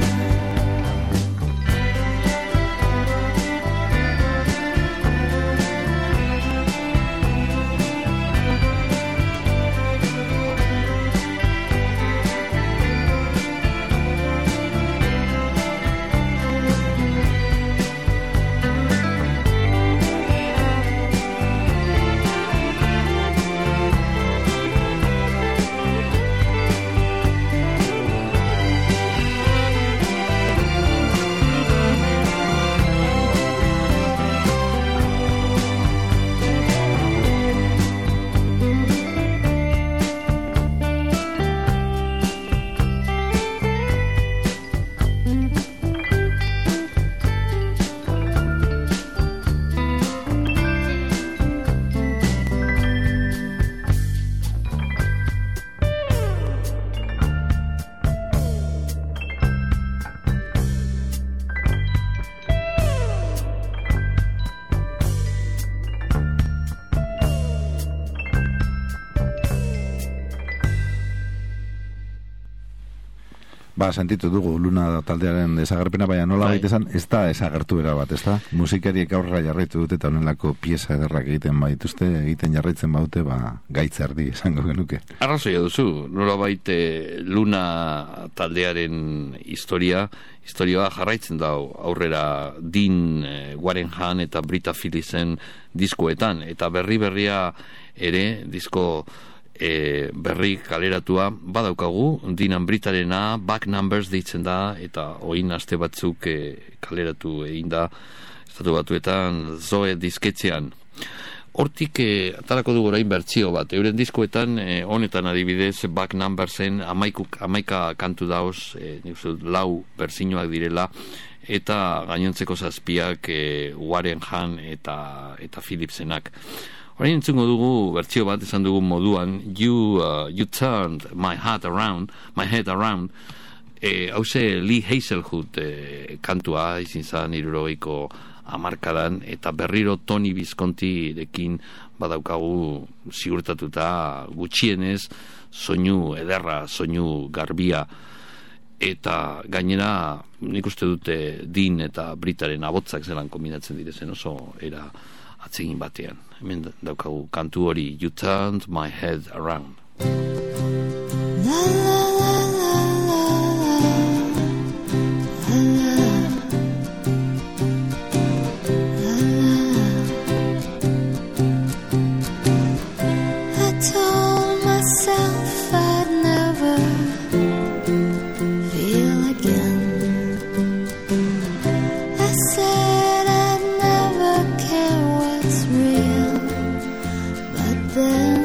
Ba, sentitu dugu Luna taldearen desagerpena, baina nola baita esan, ez da desagertu era bat, ez da? Musikariek aurrera jarraitu dute eta honelako pieza ederrak egiten baituzte, egiten jarraitzen baute, ba, gaitz erdi esango genuke. Arrazoia duzu, nola baite Luna taldearen historia, historioa jarraitzen da aurrera Dean, eh, Warren Hahn eta Britta Phillipsen diskoetan, eta berri-berria ere, disko E, berri kaleratua badaukagu, Dinan Britarena Back Numbers deitzen da, eta oin aste batzuk e, kaleratu egin da estatu batuetan Zoe disketzean. Hortik e, atarako dugu orain bertsio bat, euren diskoetan e, honetan adibidez Back Numbersen amaikuk, amaika kantu dauz, e, lau berzinoak direla, eta gainontzeko zazpiak e, Warren Hahn eta, eta Phillipsenak. Horain entzungo dugu bertsio bat, esan dugu moduan, You, uh, you turned my heart around, my head around, e, hause Lee Hazelwood e, kantua, izin zan hirurogeiko hamarkadan, eta berriro Tony Visconti dekin badaukagu ziurtatuta gutxienez, soinu ederra, soinu garbia, eta gainera nik uste dute Dean eta Britaren abotzak zelan kombinatzen direzen oso era atsegin batean. Hemen daukagu kantu hori, You Turned My Head Around. La la la la la la. I told myself I'd never feel again. I said I'd never care what's real, but then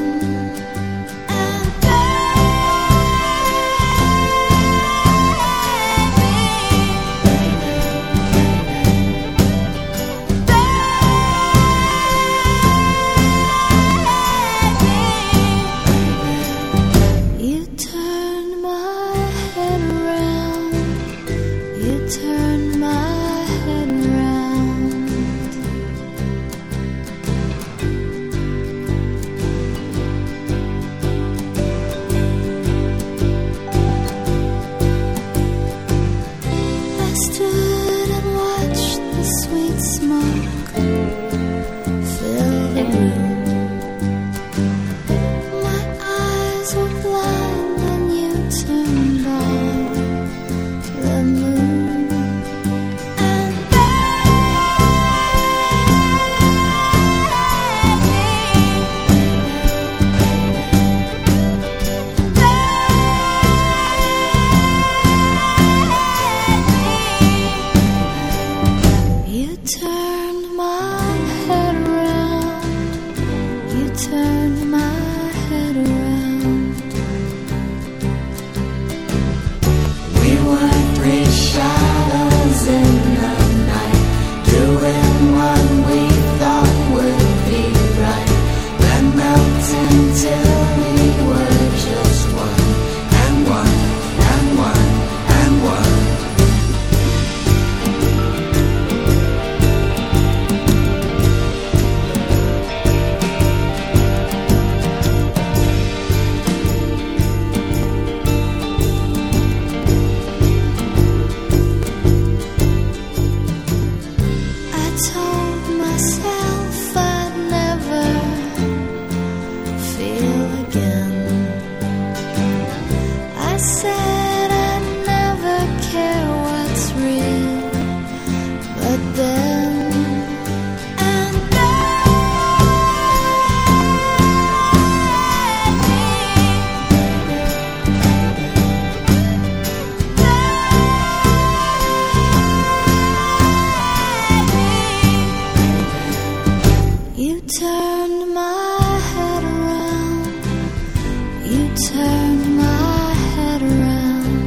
turned my head around. You turned my head around.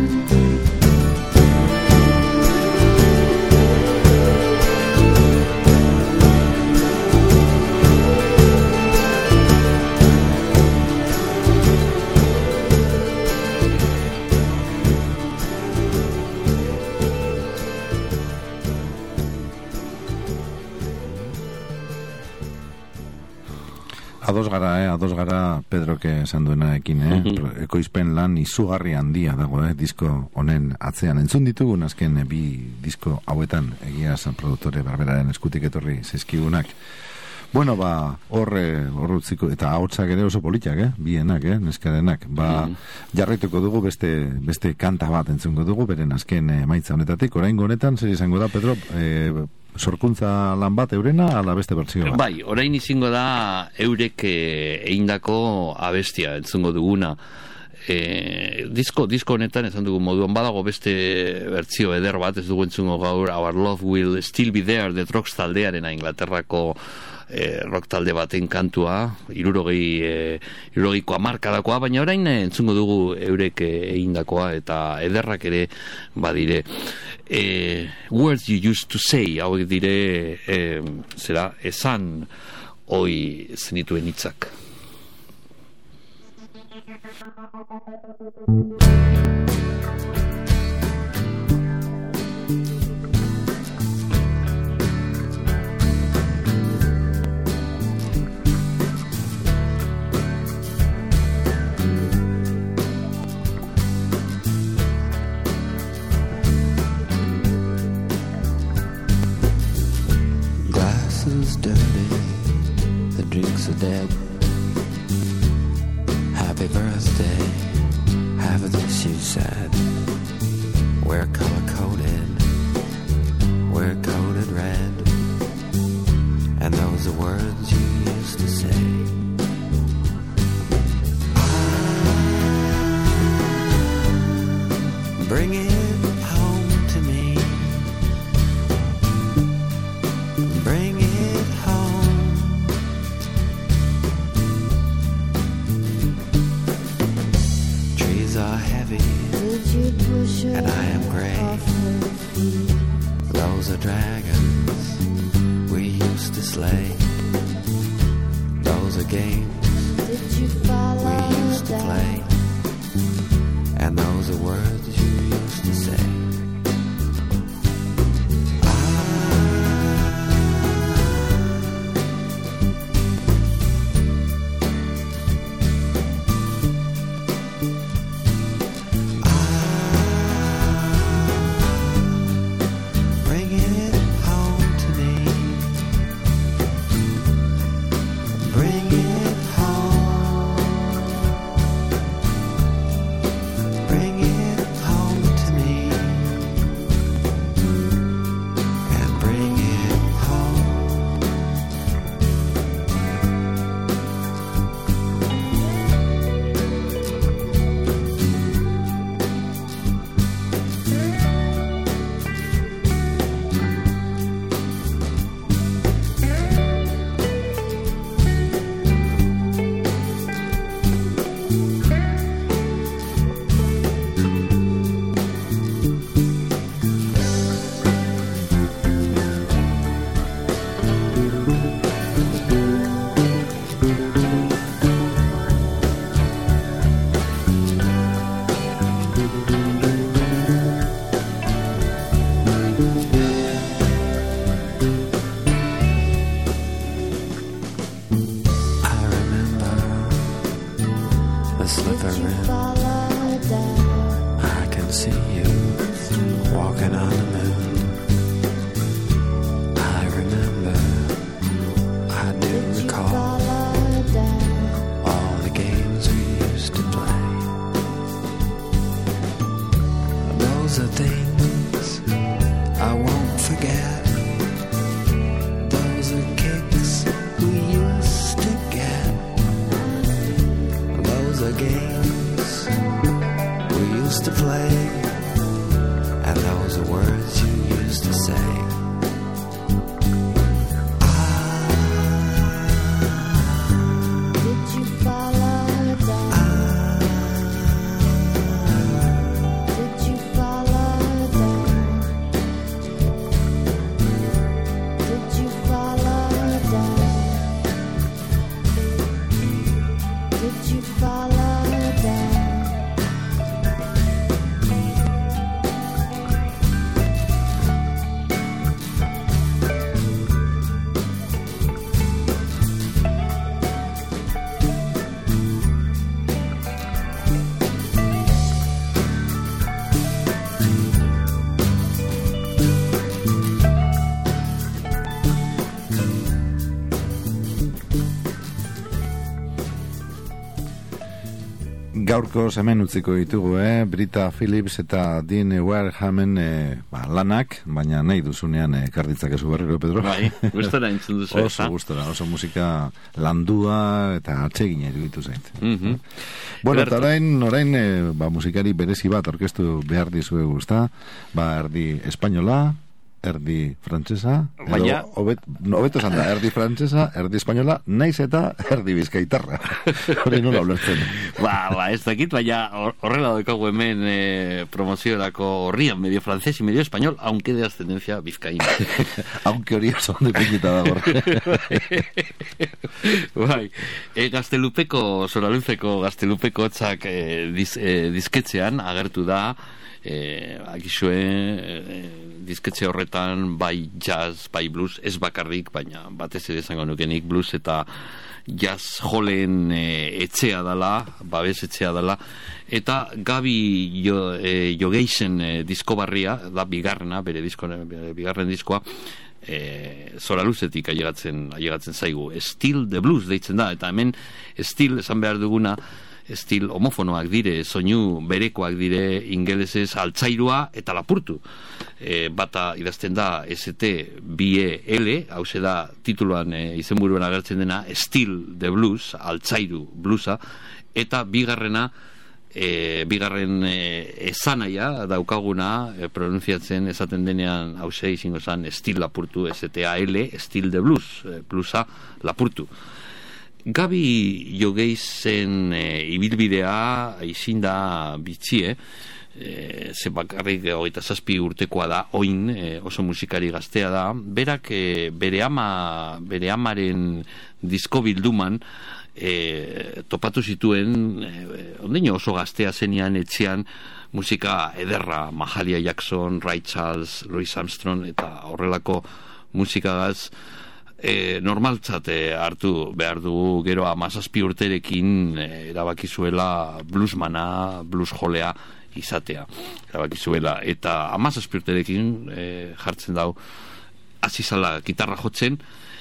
Ados gara, eh? Ados gara Pedroke esan duenarekin, eh? Mm-hmm. Ekoizpen lan izugarri handia dago, eh? Disko honen atzean. Entzun ditugun azken bi disko hauetan egia esan produktore berberaren eskutik etorri zizkigunak. Bueno, ba, horre, horrutziko, eta ahotsak ere oso politak, eh? Bienak, eh? Neskarenak. Ba, mm-hmm. jarraituko dugu beste, beste kanta bat entzungo dugu, beren azken emaitza honetatik. Oraingo honetan, zer izango da, Pedro, eh, sorkuntza lan bat eurena, ala beste bertsio bat? Bai, orain izango da eurek eindako abestia entzungo duguna. E, disko, disko honetan esan dugu moduan badago beste bertsio eder bat, ez dugu entzungo gaur Our Love Will Still Be There, The Rocks taldearen Inglaterrako e, rock talde baten kantua, irurogei e, irurogeiko hamarkadakoa, baina orain entzungo dugu eurek egindakoa eta ederrak ere badire. E, words you used to say, hauek dire e, zera, esan hoi zenituen hitzak. Glasses dirty, the drinks are dead. Happy birthday, have this you said. We're color-coded, we're coded red. And those are words you used to say. Bring it home to me. Bring it home. Trees are heavy, and I am gray. Those are dragons we used to slay. Those are games we used to play. And those are words you used to say. Gaurko hemen utziko ditugu, eh? Brita Phillips eta Dean Warehamen eh, ba, lanak, baina nahi duzunean eh, karditzakezu berriro, Pedro. Bai, gustora entzun duzu. Oso gustora, oso musika landua eta atsegina iruditu zait. Mm-hmm. Bueno, eta orain, orain eh, ba, musikari berezi bat orkestu behar dizuegu, ezta? Ba, erdi espainola, erdi frantsesa, baina hobet, no, hobeto esan da, erdi frantsesa, erdi espainola, naiz eta erdi bizkaitarra. Hori nola ulertzen. Ba, ba, ez dakit, baina horrela daukagu hemen eh, promoziorako horrian, medio francés y medio español, aunque de ascendencia vizcaína. Aunque hori oso ondo ipinita dago. Bai, e, Gaztelupeko, Zoraluzeko Gaztelupeko txak eh, diz, eh, dizketzean agertu da, eh, akizue eh, dizketxe horretan bai jazz, bai blues, ez bakarrik, baina batez ere zango nukenik blues eta jazz joleen e, etxea dela, babes etxea dela, eta Gabi jo, e, Jogeixen e, disko barria, da bigarrena, bere disko, bere bigarren diskoa, e, Zoraluzetik ailegatzen, ailegatzen zaigu. Still the Blues deitzen da, eta hemen still esan behar duguna, estil homofonoak dire, soinu berekoak dire, ingelesez altzairua eta lapurtu. E, bata idazten da S T B E L, hau da tituluan e, izenburuan agertzen dena, Still the Blues, altzairu bluesa, eta bigarrena, e, bigarren e, esanaia daukaguna e, pronunziatzen esaten denean hau ze izango zan Still lapurtu, S T A L, Still the Blues, e, bluesa lapurtu. Gabi Jogeixen e, ibilbidea izin da bitxie, e, ze bakarrik hogeita zazpi urtekoa da, oin, e, oso musikari gaztea da, berak e, bere ama, bere amaren disko bilduman e, topatu zituen, e, ondeño oso gaztea zenean etxean, musika ederra, Mahalia Jackson, Ray Charles, Louis Armstrong, eta horrelako musikagaz, E, normaltzat e, hartu behar dugu gero amazazpi urterekin e, erabakizuela bluesmana, blues jolea izatea, erabakizuela, eta amazazpi urterekin e, jartzen dau azizala gitarra jotzen,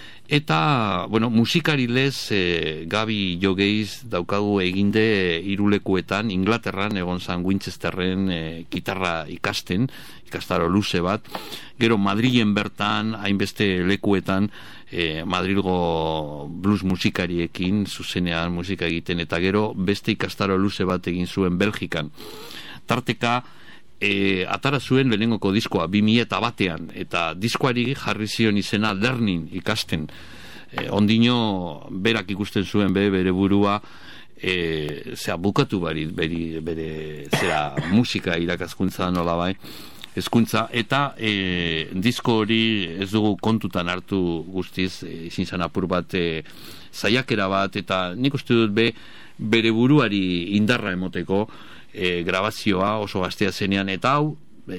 eta, bueno, musikari lez e, Gabi Jogeiz daukagu eginde irulekuetan, Inglaterran egon zan Winchesterren e, gitarra ikasten, ikastaro luze bat, gero Madrilen bertan, hainbeste lekuetan, e, Madrilgo blues musikariekin zuzenean musika egiten, eta gero beste ikastaro luze bat egin zuen Belgikan. Tarteka, E, atara zuen lehenengoko diskoa bi mila eta batean, eta diskoari jarri zion izena Learning, ikasten. E, ondino berak ikusten zuen be, bere burua e, zera bukatu bari, beri, bere zera musika irakaskuntza nola bai hezkuntza, eta e, disko hori ez dugu kontutan hartu guztiz, e, izin zan apur bat e, zaiakera bat, eta nik uste dut be bere buruari indarra emoteko E, grabazioa oso gaztea zenean, eta hau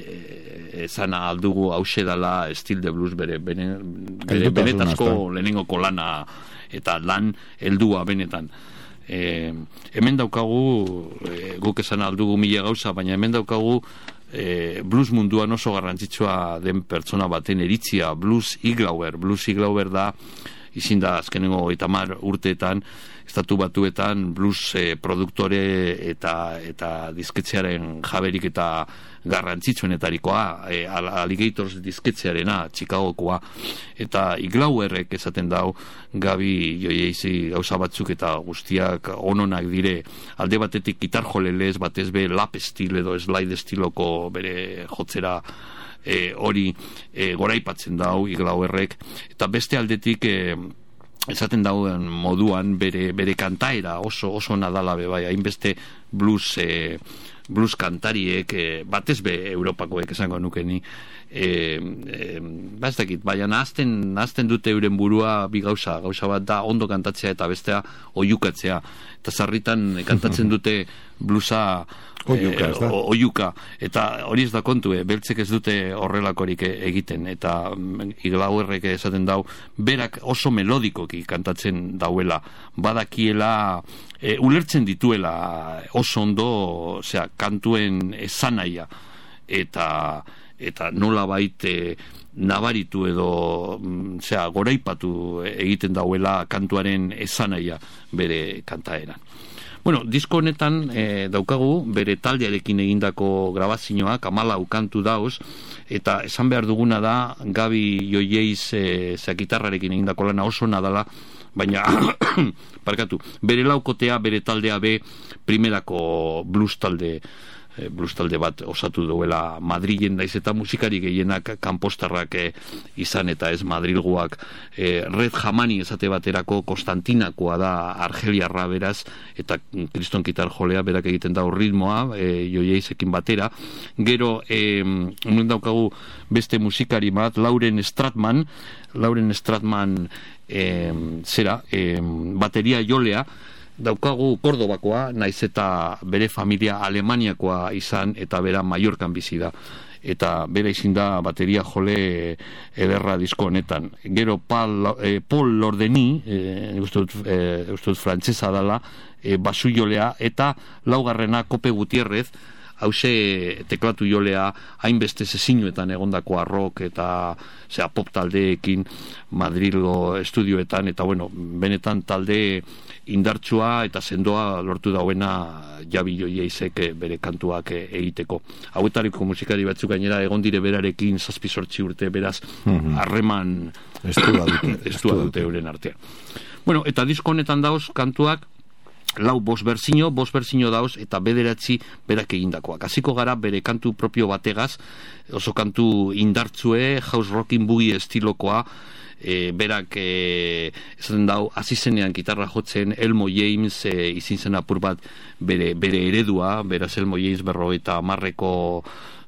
e, ezana aldugu hause dala Still the Blues bere, bere, bere benetazko lehenengoko lana eta lan heldua benetan. E, hemen daukagu e, guk esan aldugu mila gauza, baina hemen daukagu e, blues munduan oso garrantzitsua den pertsona baten eritzia, Blues Iglauer. Blues Iglauer da izin da azkenengo itamar urteetan estatu batuetan blues eh, produktore eta eta disketxearen jaberik eta garrantzitsuenetarikoa, eh, Alligators disketxearena, Chicagokoa, eta Iglauerrek esaten dau Gabi Jogeizi gauza batzuk eta guztiak ononak dire, alde batetik gitar jolelez, batez be lap estil edo slide estiloko bere jotzera E, hori e, goraipatzen dau Iglauerrek, eta beste aldetik e, esaten dauen moduan bere, bere kantaera oso oso nadala be bai, hainbeste blues e, blues kantariek e, batez be Europakoek esango nukeni e, e, ba ez dakit, baina nahazten, nahazten dute euren burua bi gauza, gauza bat da ondo kantatzea eta bestea oiukatzea, eta sarritan kantatzen dute bluesa Oiuka, e, oiuka, eta hori ez da kontu, e, beltzek ez dute horrelakorik egiten, eta Iglauerrek esaten dau, berak oso melodikoki kantatzen dauela, badakiela, e, ulertzen dituela oso ondo, osea, kantuen esanaia, eta eta nola baite nabaritu edo osea, goraipatu egiten dauela kantuaren esanaia bere kantaeran. Bueno, disko honetan e, daukagu bere taldearekin egindako grabazioak, hamalau kantu dauz, eta esan behar duguna da Gabi Joyeiz e, gitarrarekin egindako lana oso nadala, baina parkatu, bere laukotea, bere taldea be primerako blues talde blues talde bat osatu duela Madrilen, naiz eta musikari gehienak kanpostarrak e, izan eta ez Madrilgoak. e, Red Jamani esate baterako Konstantinakoa da argeliarra beraz, eta kriston gitar jolea berak egiten da ritmoa e, Joyeizekin batera. Gero e, hemen daukagu beste musikari bat, Lauren Stratman Lauren Stratman e, zera, e, bateria jolea, daukagu Kordobakoa, naiz eta bere familia Alemaniakoa izan eta bera Mallorcan bizi da, eta bera izin da bateria jole ederra disko honetan. Gero Paul, eh, Paul Lordeni, eh, uste dut eh, frantsesa dela, eh, basu jolea, eta laugarrena Kope Gutierrez, hause teklatu jolea, hainbeste zezinuetan egondakoa rock eta zera, pop taldeekin Madrilgo estudioetan, eta bueno, benetan talde indartsua eta sendoa lortu dauena Gabi Joyeizek bere kantuak egiteko. Hauetariko musikari batzuk gainera egon dire berarekin zazpi sortzi urte, beraz harreman mm-hmm. estua dute, estua dute euren artean. Bueno, eta disko honetan dauz kantuak lau bost berzino, bost berzino dauz eta bederatzi berak egindakoak. Hasiko gara bere kantu propio bategaz, oso kantu indartzue, house rocking boogie estilokoa, e, berak e, esaten dau, azizenean gitarra jotzen, Elmo James e, izin zen apur bat bere, bere eredua, beraz Elmo James berro eta amarreko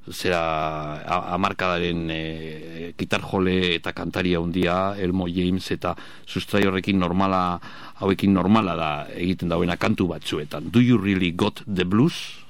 zera amarkadaren e, gitar jole eta kantaria hundia Elmo James, eta sustrai horrekin normala hauekin normala da egiten dauena kantu batzuetan. Do you really got the blues?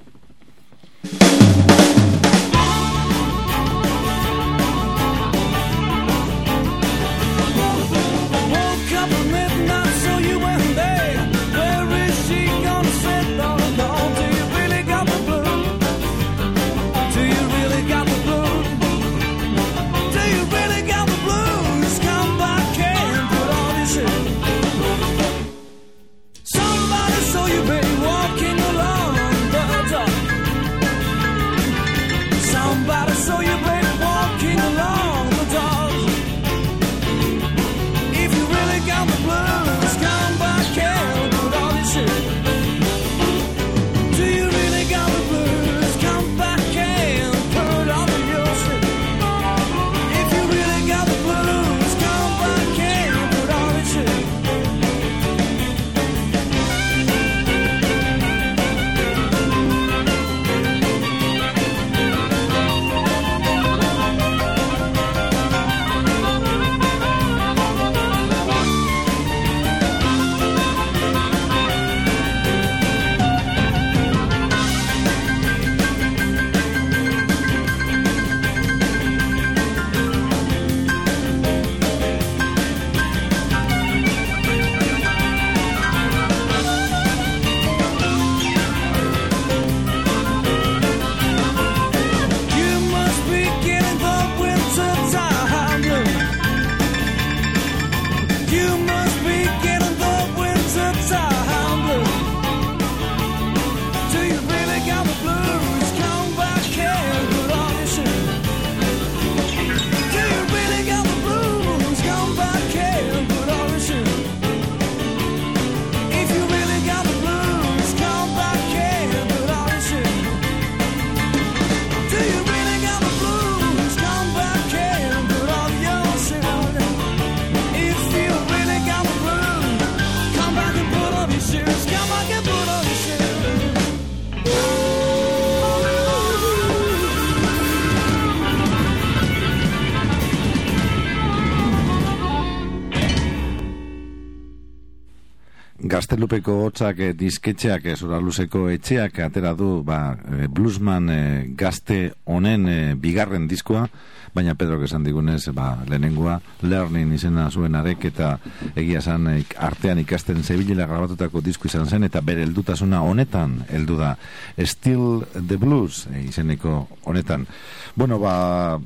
Gaztelupeko hotzak e, disketxeak, e, Zoraluzeko etxeak atera du ba, e, bluesman e, gazte honen e, bigarren diskoa, baina Pedrok esan digunez, ba, lehenengoa Learning izena zuen arek, eta egia zan e, artean ikasten zebilela grabatutako disko izan zen, eta bere heldutasuna honetan heldu da Still the Blues e, izeneko honetan. Bueno, ba,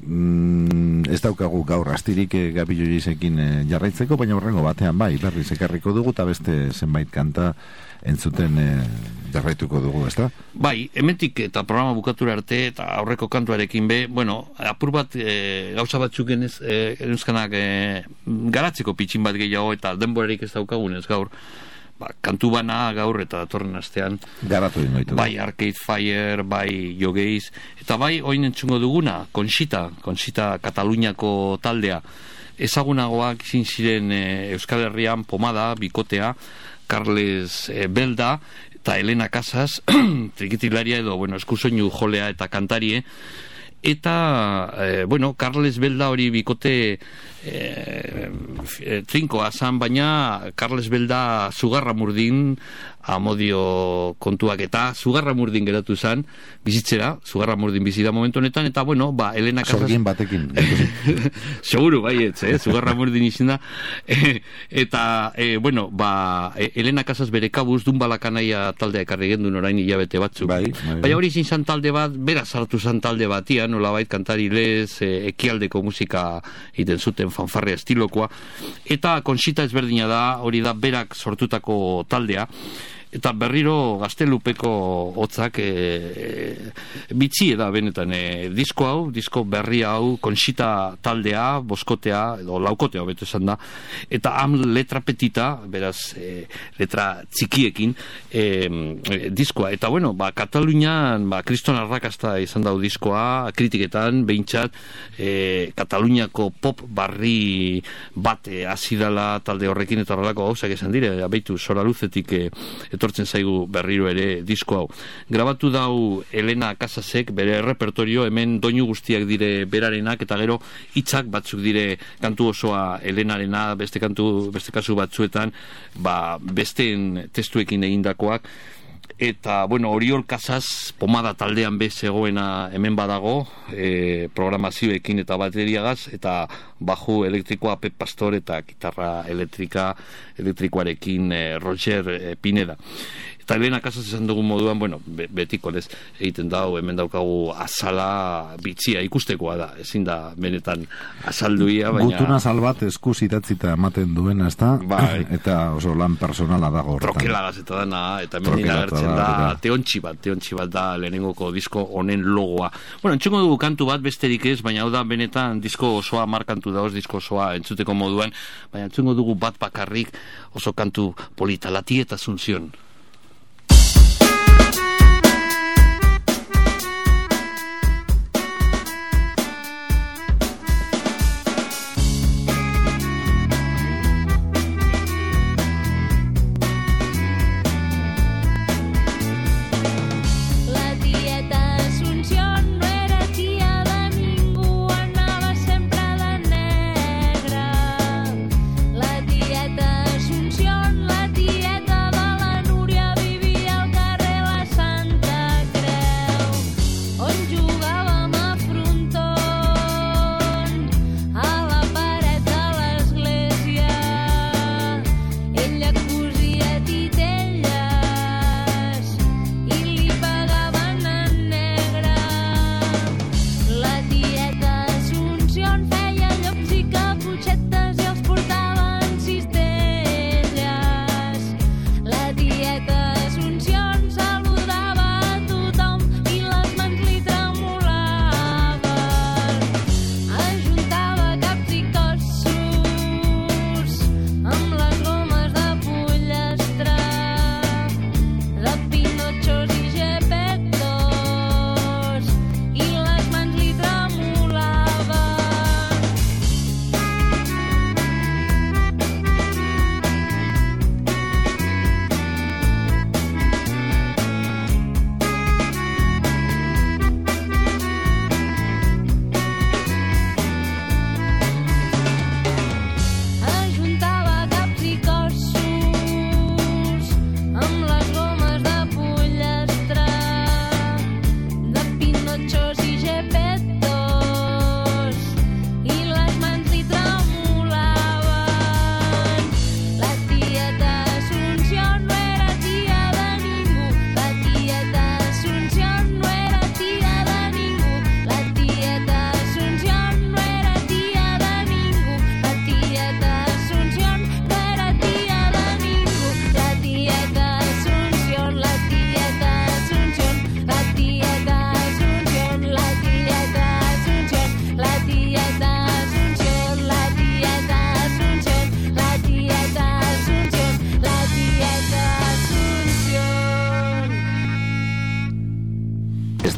mm, ez daukagu gaur astirik e, Gabi Joyeizekin e, jarraitzeko, baina horrengo batean bai, berriz ekarriko dugu, eta beste zenbait kanta entzuten e, jarraituko dugu, ezta? Bai, hementik eta programa bukatura arte eta aurreko kantuarekin be, bueno, apur bat e, gauza batzuk genez, e, euskanak e, garatzeko pitxin bat gehiago eta denborarik ez daukagunez gaur, ba, kantu bana gaur eta datorren astean garatu egin gaitu. Bai Arcade Fire, bai Jogeiz, eta bai oin entzungo duguna, Conxita, Conxita Kataluniako taldea, ezagunagoak izin ziren e, Euskal Herrian Pomada, Bikotea, Carles e, Belda eta Elena Casas, trikitilaria edo, bueno, eskusoinu jolea eta kantarie, eta, e, bueno, Carles Belda hori bikote e, e, trinkoa zan, baina Carles Belda Zugarra Murdin amodio kontuak eta Zugarra Murdin geratu zan, bizitzera, Zugarra Murdin bizida momentu honetan, eta, bueno, ba, Elena Casas... Sorgin batekin. Seguru, baietz, eh? Zugarra Murdin izin da. E, eta, e, bueno, ba, Elena Casas bere kabuz Dunbalakanaia taldea ekarri gendun orain hilabete batzuk. Bai, bai. Baina hori izin zan talde bat, bera sartu zan talde batian, nolabait kantari lez, e, ekialdeko musika iten zuten fanfarrea estilokoa, eta Conxita ezberdina da, hori da berak sortutako taldea, eta berriro gaztelupeko hotzak e, e, bitxie da benetan e, disko hau, disko berri hau, Conxita taldea, boskotea edo laukotea hobeto esan da, eta ham letra petita, beraz e, letra txikiekin e, e, diskoa, eta bueno, ba, Katalunian ba, kriston arrakasta izan dau diskoa, kritiketan behintzat e, Kataluniako pop barri bat e, azidala talde horrekin eta horrelako gauzak esan dire, abeitu Sora Luzetik e, etortzen zaigu berriro ere disko hau. Grabatu dau Elena Casasek bere repertorio, hemen doinu guztiak dire berarenak, eta gero hitzak batzuk dire kantu osoa Elenarena, beste kantu, beste kasu batzuetan, ba, besteen testuekin egindakoak. Eta, bueno, Oriol Casas Pomada taldean bez zegoena hemen badago, e, programazioekin eta bateriagaz, eta baju elektrikoa Pep Pastor eta gitarra elektrika elektrikoarekin e, Roger e, Pineda. Eta Elena Casas esan dugun moduan, bueno, be, betiko lez egiten dau, hemen daukagu azala bitxia ikustekoa da, ezin da benetan azalduia, baina... Gutuna salbat eskuz idatzita ematen duena, ez da? Bai. Eta oso lan personala dago horretan. Trokelagaz eta dana, eta hemen agertzen da, da teontxi bat, teontxi bat da lehenengoko disko honen logoa. Bueno, entzungo dugu kantu bat besterik ez, baina hau da benetan disko osoa markantu dauz, disko osoa entzuteko moduan, baina entzungo dugu bat bakarrik oso kantu polita, Lati eta Asunción. La tieta Asunción, la tieta de la Núria,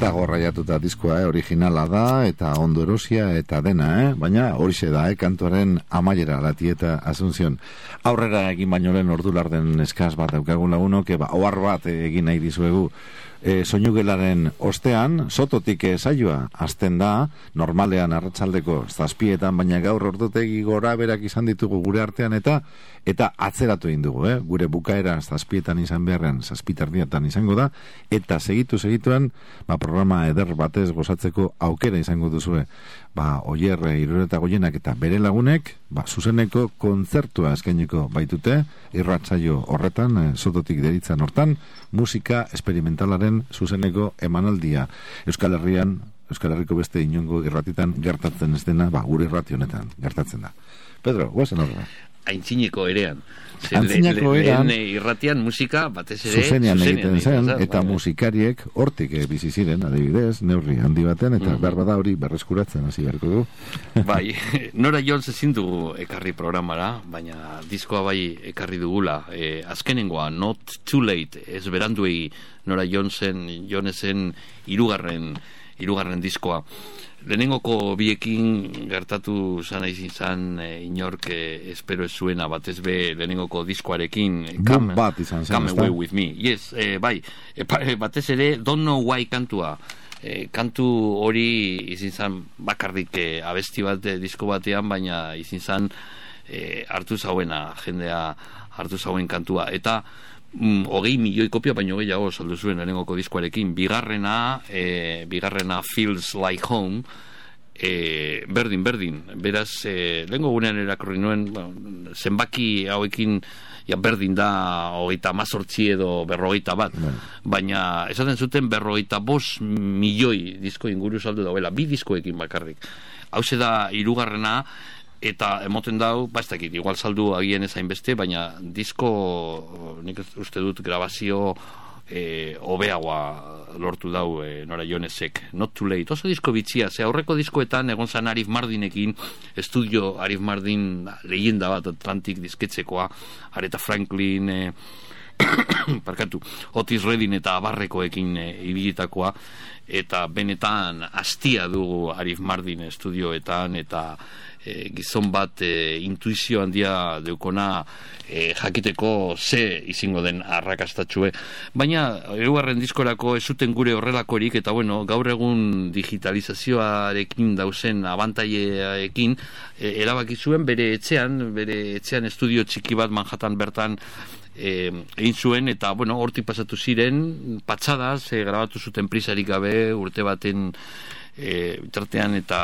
dago raiatuta diskoa, eh? Originala da, eta ondo erosia, eta dena, eh? Baina horixe da, eh? Kantuaren amaiera Latieta Asunción. Aurrera egin baino lehen ordu larden eskaz bat daukagun lagunok, eba, ohar bat egin nahi dizuegu. E, soinugelaren ostean, sototik e, saioa hasten da, normalean arratsaldeko zazpietan, baina gaur ordutegi gora berak izan ditugu gure artean, eta eta atzeratu egin dugu, eh? Gure bukaera zazpietan izan beharrean, zazpitardietan izango da, eta segitu segituen, ba, programa eder batez gozatzeko aukera izango duzue. Ba, Oier Irureta Goienak eta bere lagunek, ba, zuzeneko kontzertua eskainiko baitute, irratsaio horretan, e, sototik deritzan hortan, musika esperimentalaren zuzeneko emanaldia. Euskal Herrian, Euskal Herriko beste inongo irratitan gertatzen ez dena, ba, gure irrati honetan gertatzen da. Pedro, guazen horrela. Aintzineko erean. Aintzineko le, le, erean. Lehen irratian musika batez ere Zuzenean egiten zen, da, eta bai. musikariek hortik eh, bizi ziren, adibidez, neurri handi baten, eta mm. behar bada hori berreskuratzen hasi beharko du. Bai, Nora Jones ezin dugu ekarri programara, baina diskoa bai ekarri dugula. E, azkenengoa, Not Too Late, ez beranduei Nora Jonesen, Jonesen irugarren, irugarren diskoa. Lehenengoko biekin gertatu zan izin zan e, inork e, espero ez zuena, batez be lehenengoko diskoarekin e, come, bat izan zen, come away with me. Yes, e, bai, e, pa, e, batez ere Don't Know Why kantua. E, kantu hori izin zan bakarrik e, abesti bat e, disko batean, baina izin zan e, hartu zauena, jendea hartu zauen kantua. Eta Mm, hogei milioi kopia baino gehiago saldu zuen lehenengoko diskoarekin. Bigarrena e, bigarrena Feels Like Home, e, berdin, berdin beraz, e, lehengo gunean erakorri nuen, bueno, zenbaki hauekin ja, berdin da hogeita mazortzi edo berrogeita bat, mm. baina esaten zuten berrogeita bost milioi disko inguru saldu dauela, bi diskoekin bakarrik. Hau da hirugarrena, eta emoten dau, ba ez dakit, igual saldu agien ezain beste, baina disko, nik uste dut grabazio e, obeagoa lortu dau e, Nora Jonesek. Not Too Late, oso disko bitxia, ze aurreko diskoetan egon zan Arif Mardinekin, estudio Arif Mardin leyenda bat Atlantic disketzekoa, Aretha Franklin, e, parkatu, Otis Redding eta Abarrekoekin e, ibilitakoa, eta benetan hastia dugu Arif Mardin estudioetan, eta E, gizon bat e, intuizio handia deukona e, jakiteko ze izango den arrakastatxue. Baina hirugarren diskorako ez zuten gure horrelakorik, eta bueno, gaur egun digitalizazioarekin dauzen abantaileekin e, erabaki zuen bere etxean, bere etxean estudio txiki bat Manhattan bertan E, egin zuen, eta bueno, hortik pasatu ziren patxadas, e, grabatu zuten prisarik gabe urte baten e, bitartean, eta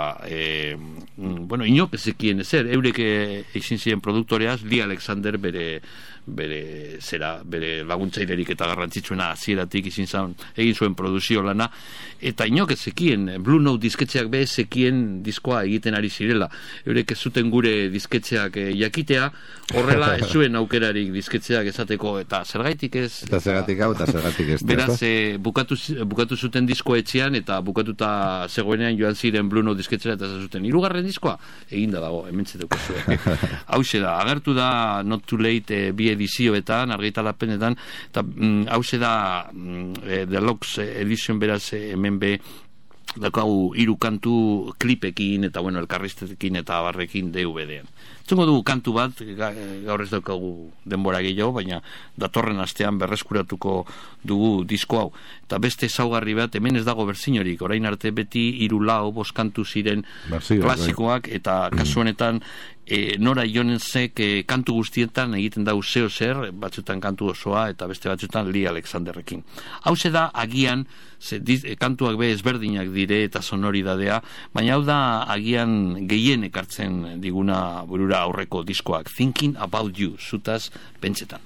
e, bueno, inok ezekien ezer, eurek egin ziren produktoreaz, Lee Alexander bere bere zera, bere laguntzailerik eta garrantzitsuena hasieratik izin zan, egin zuen produzio lana, eta inok ez zekien, Blue Note disketxeak be zekien diskoa egiten ari zirela, eurek ez zuten gure disketxeak eh, jakitea, horrela ez zuen aukerarik disketxeak esateko, eta zergaitik ez, eta zergatik hau, eta zergatik ez, beraz, eh, bukatu, bukatu zuten disko etxean, eta bukatuta zegoenean joan ziren Blue Note disketxera, eta zuten hirugarren diskoa, eginda dago, hementzeteko zuen. Hau da, agertu da Not Too Late eh, bi edizioetan, argitarapenetan, eta mm, hau da mm, e, Deluxe Edition beraz e, hemen be daukagu hiru kantu klipekin eta bueno, elkarriztekin eta barrekin D V D-an. Txungo dugu kantu bat, gaur ez daukagu denbora gehiago, baina datorren astean berreskuratuko dugu disko hau. Eta beste ezaugarri bat, hemen ez dago berzinorik, orain arte beti hiru lau bost kantu ziren Berzio, klasikoak, bai. Eta kasu honetan e, Nora Jonesek e, kantu guztietan egiten dau zeo zer, batzutan kantu osoa eta beste batzutan Lee Alexanderrekin. Hau da agian, ze, diz, e, kantuak be ezberdinak dire eta sonoridadea, baina hau da agian gehien ekartzen diguna burura aurreko diskoak, Thinking About You, zutaz pentsetan.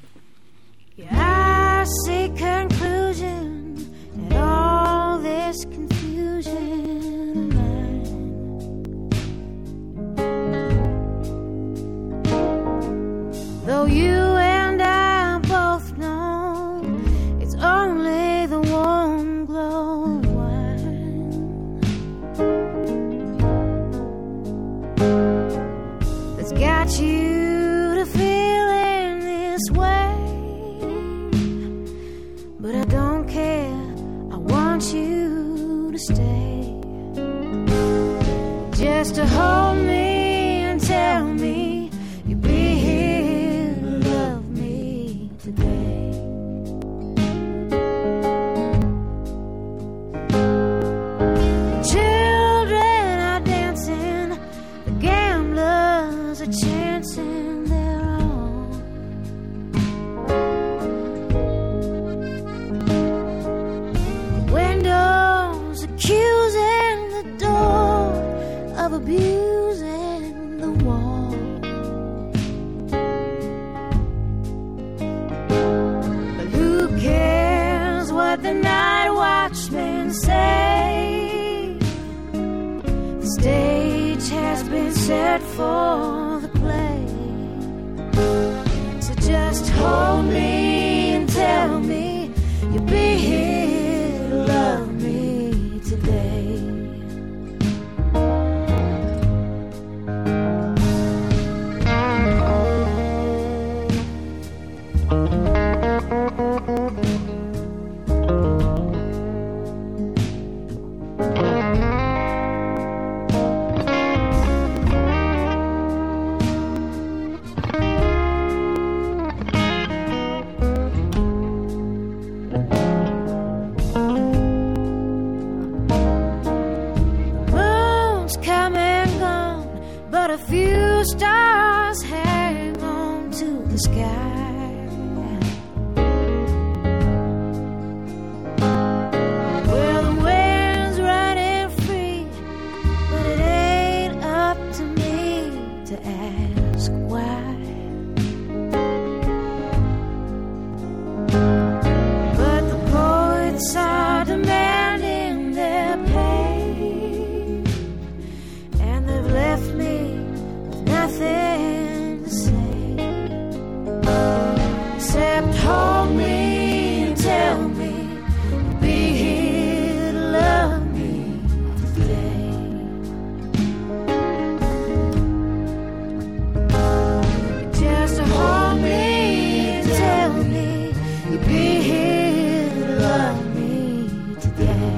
I see conclusion and all this confusion of mine. Though you and I both know it's only the warm glow of wine that's got you to feeling this way. But I don't care, I want you just to hold me and tell me you'll be here to love me today. Children are dancing, the gamblers are chancing their own. Windows accusing the door of abusing the wall. But who cares what the night watchmen say? The stage has been set for the play. So just hold me and tell me you'll be here to love me today. A few stars hang on to the sky. Well, the wind's running free, but it ain't up to me to ask why. But the poets are demanding their pay, and they've left me nothing to say, except hold me and tell me you'll be here to love me today. Just hold me and tell me you'll be here to love me today.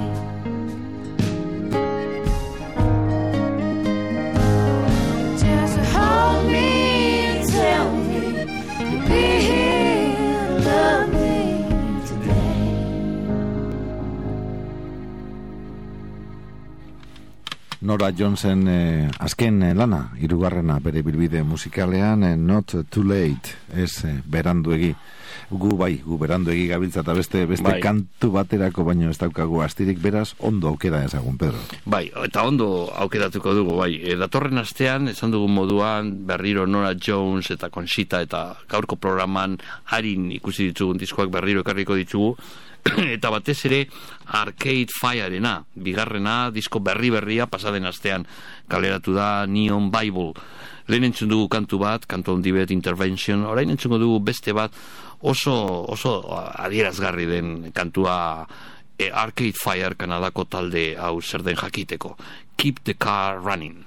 Hold me and tell me you'll be here to love me today. Nora Jonesen eh, azken eh, lana, hirugarrena bere bilbide musikalean, eh, Not Too Late, ez eh, beranduegi. Gu bai, gu beranduegi gabiltza eta beste, beste bai. Kantu baterako baino ez daukagu astirik, beraz ondo aukera ezagun, Pedro. Bai, eta ondo aukeratuko dugu, bai. E, datorren astean, esan dugun moduan, berriro Nora Jones eta Conchita eta gaurko programan harin ikusi ditugun diskoak berriro ekarriko ditugu, eta batez ere Arcade Fireena, bigarrena disko berri berria pasaden astean kaleratu da Neon Bible. Lehen entzun dugu kantu bat, kantu handi bet Intervention, orain entzungo dugu beste bat oso, oso adierazgarri den kantua e, Arcade Fire Kanadako talde hau zer den jakiteko. Keep the Car Running.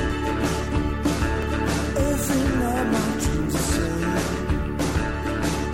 Every moment you say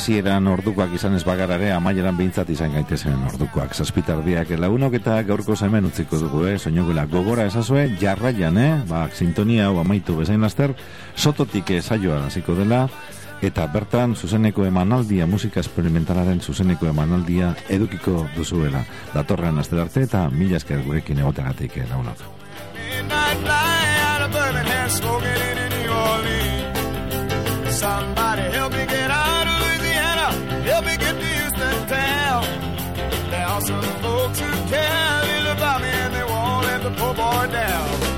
hasieran ordukoak izan ez bagarare, amaieran behintzat izan gaitezen ordukoak. Zazpitardiak launok eta gaurko hemen utziko dugu, eh? Soinugela gogora esazue, jarraian, eh? Ba, sintonia hau amaitu bezain laster, sototik saioa hasiko dela, eta bertan zuzeneko emanaldia, musika esperimentalaren zuzeneko emanaldia edukiko duzuela. Datorren aster arte eta mila esker gurekin egotegatik, eh, launok. Somebody help me get out of Louisiana, help me get to Houston town. There are some folks who care a little about me and they won't let the poor boy down.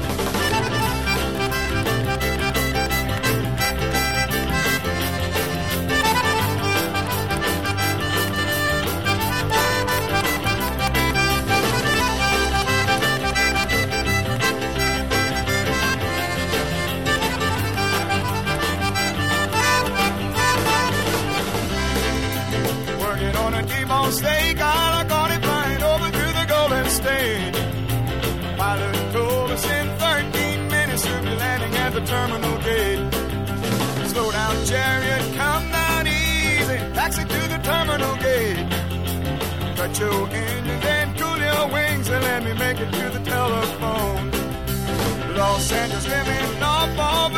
Stake, I got it flying over to the Golden State. Pilot told us in thirteen minutes we'll be landing at the terminal gate. Slow down, chariot, come down easy. Taxi to the terminal gate. Cut your engines and cool your wings and let me make it to the telephone. Los Angeles, living off of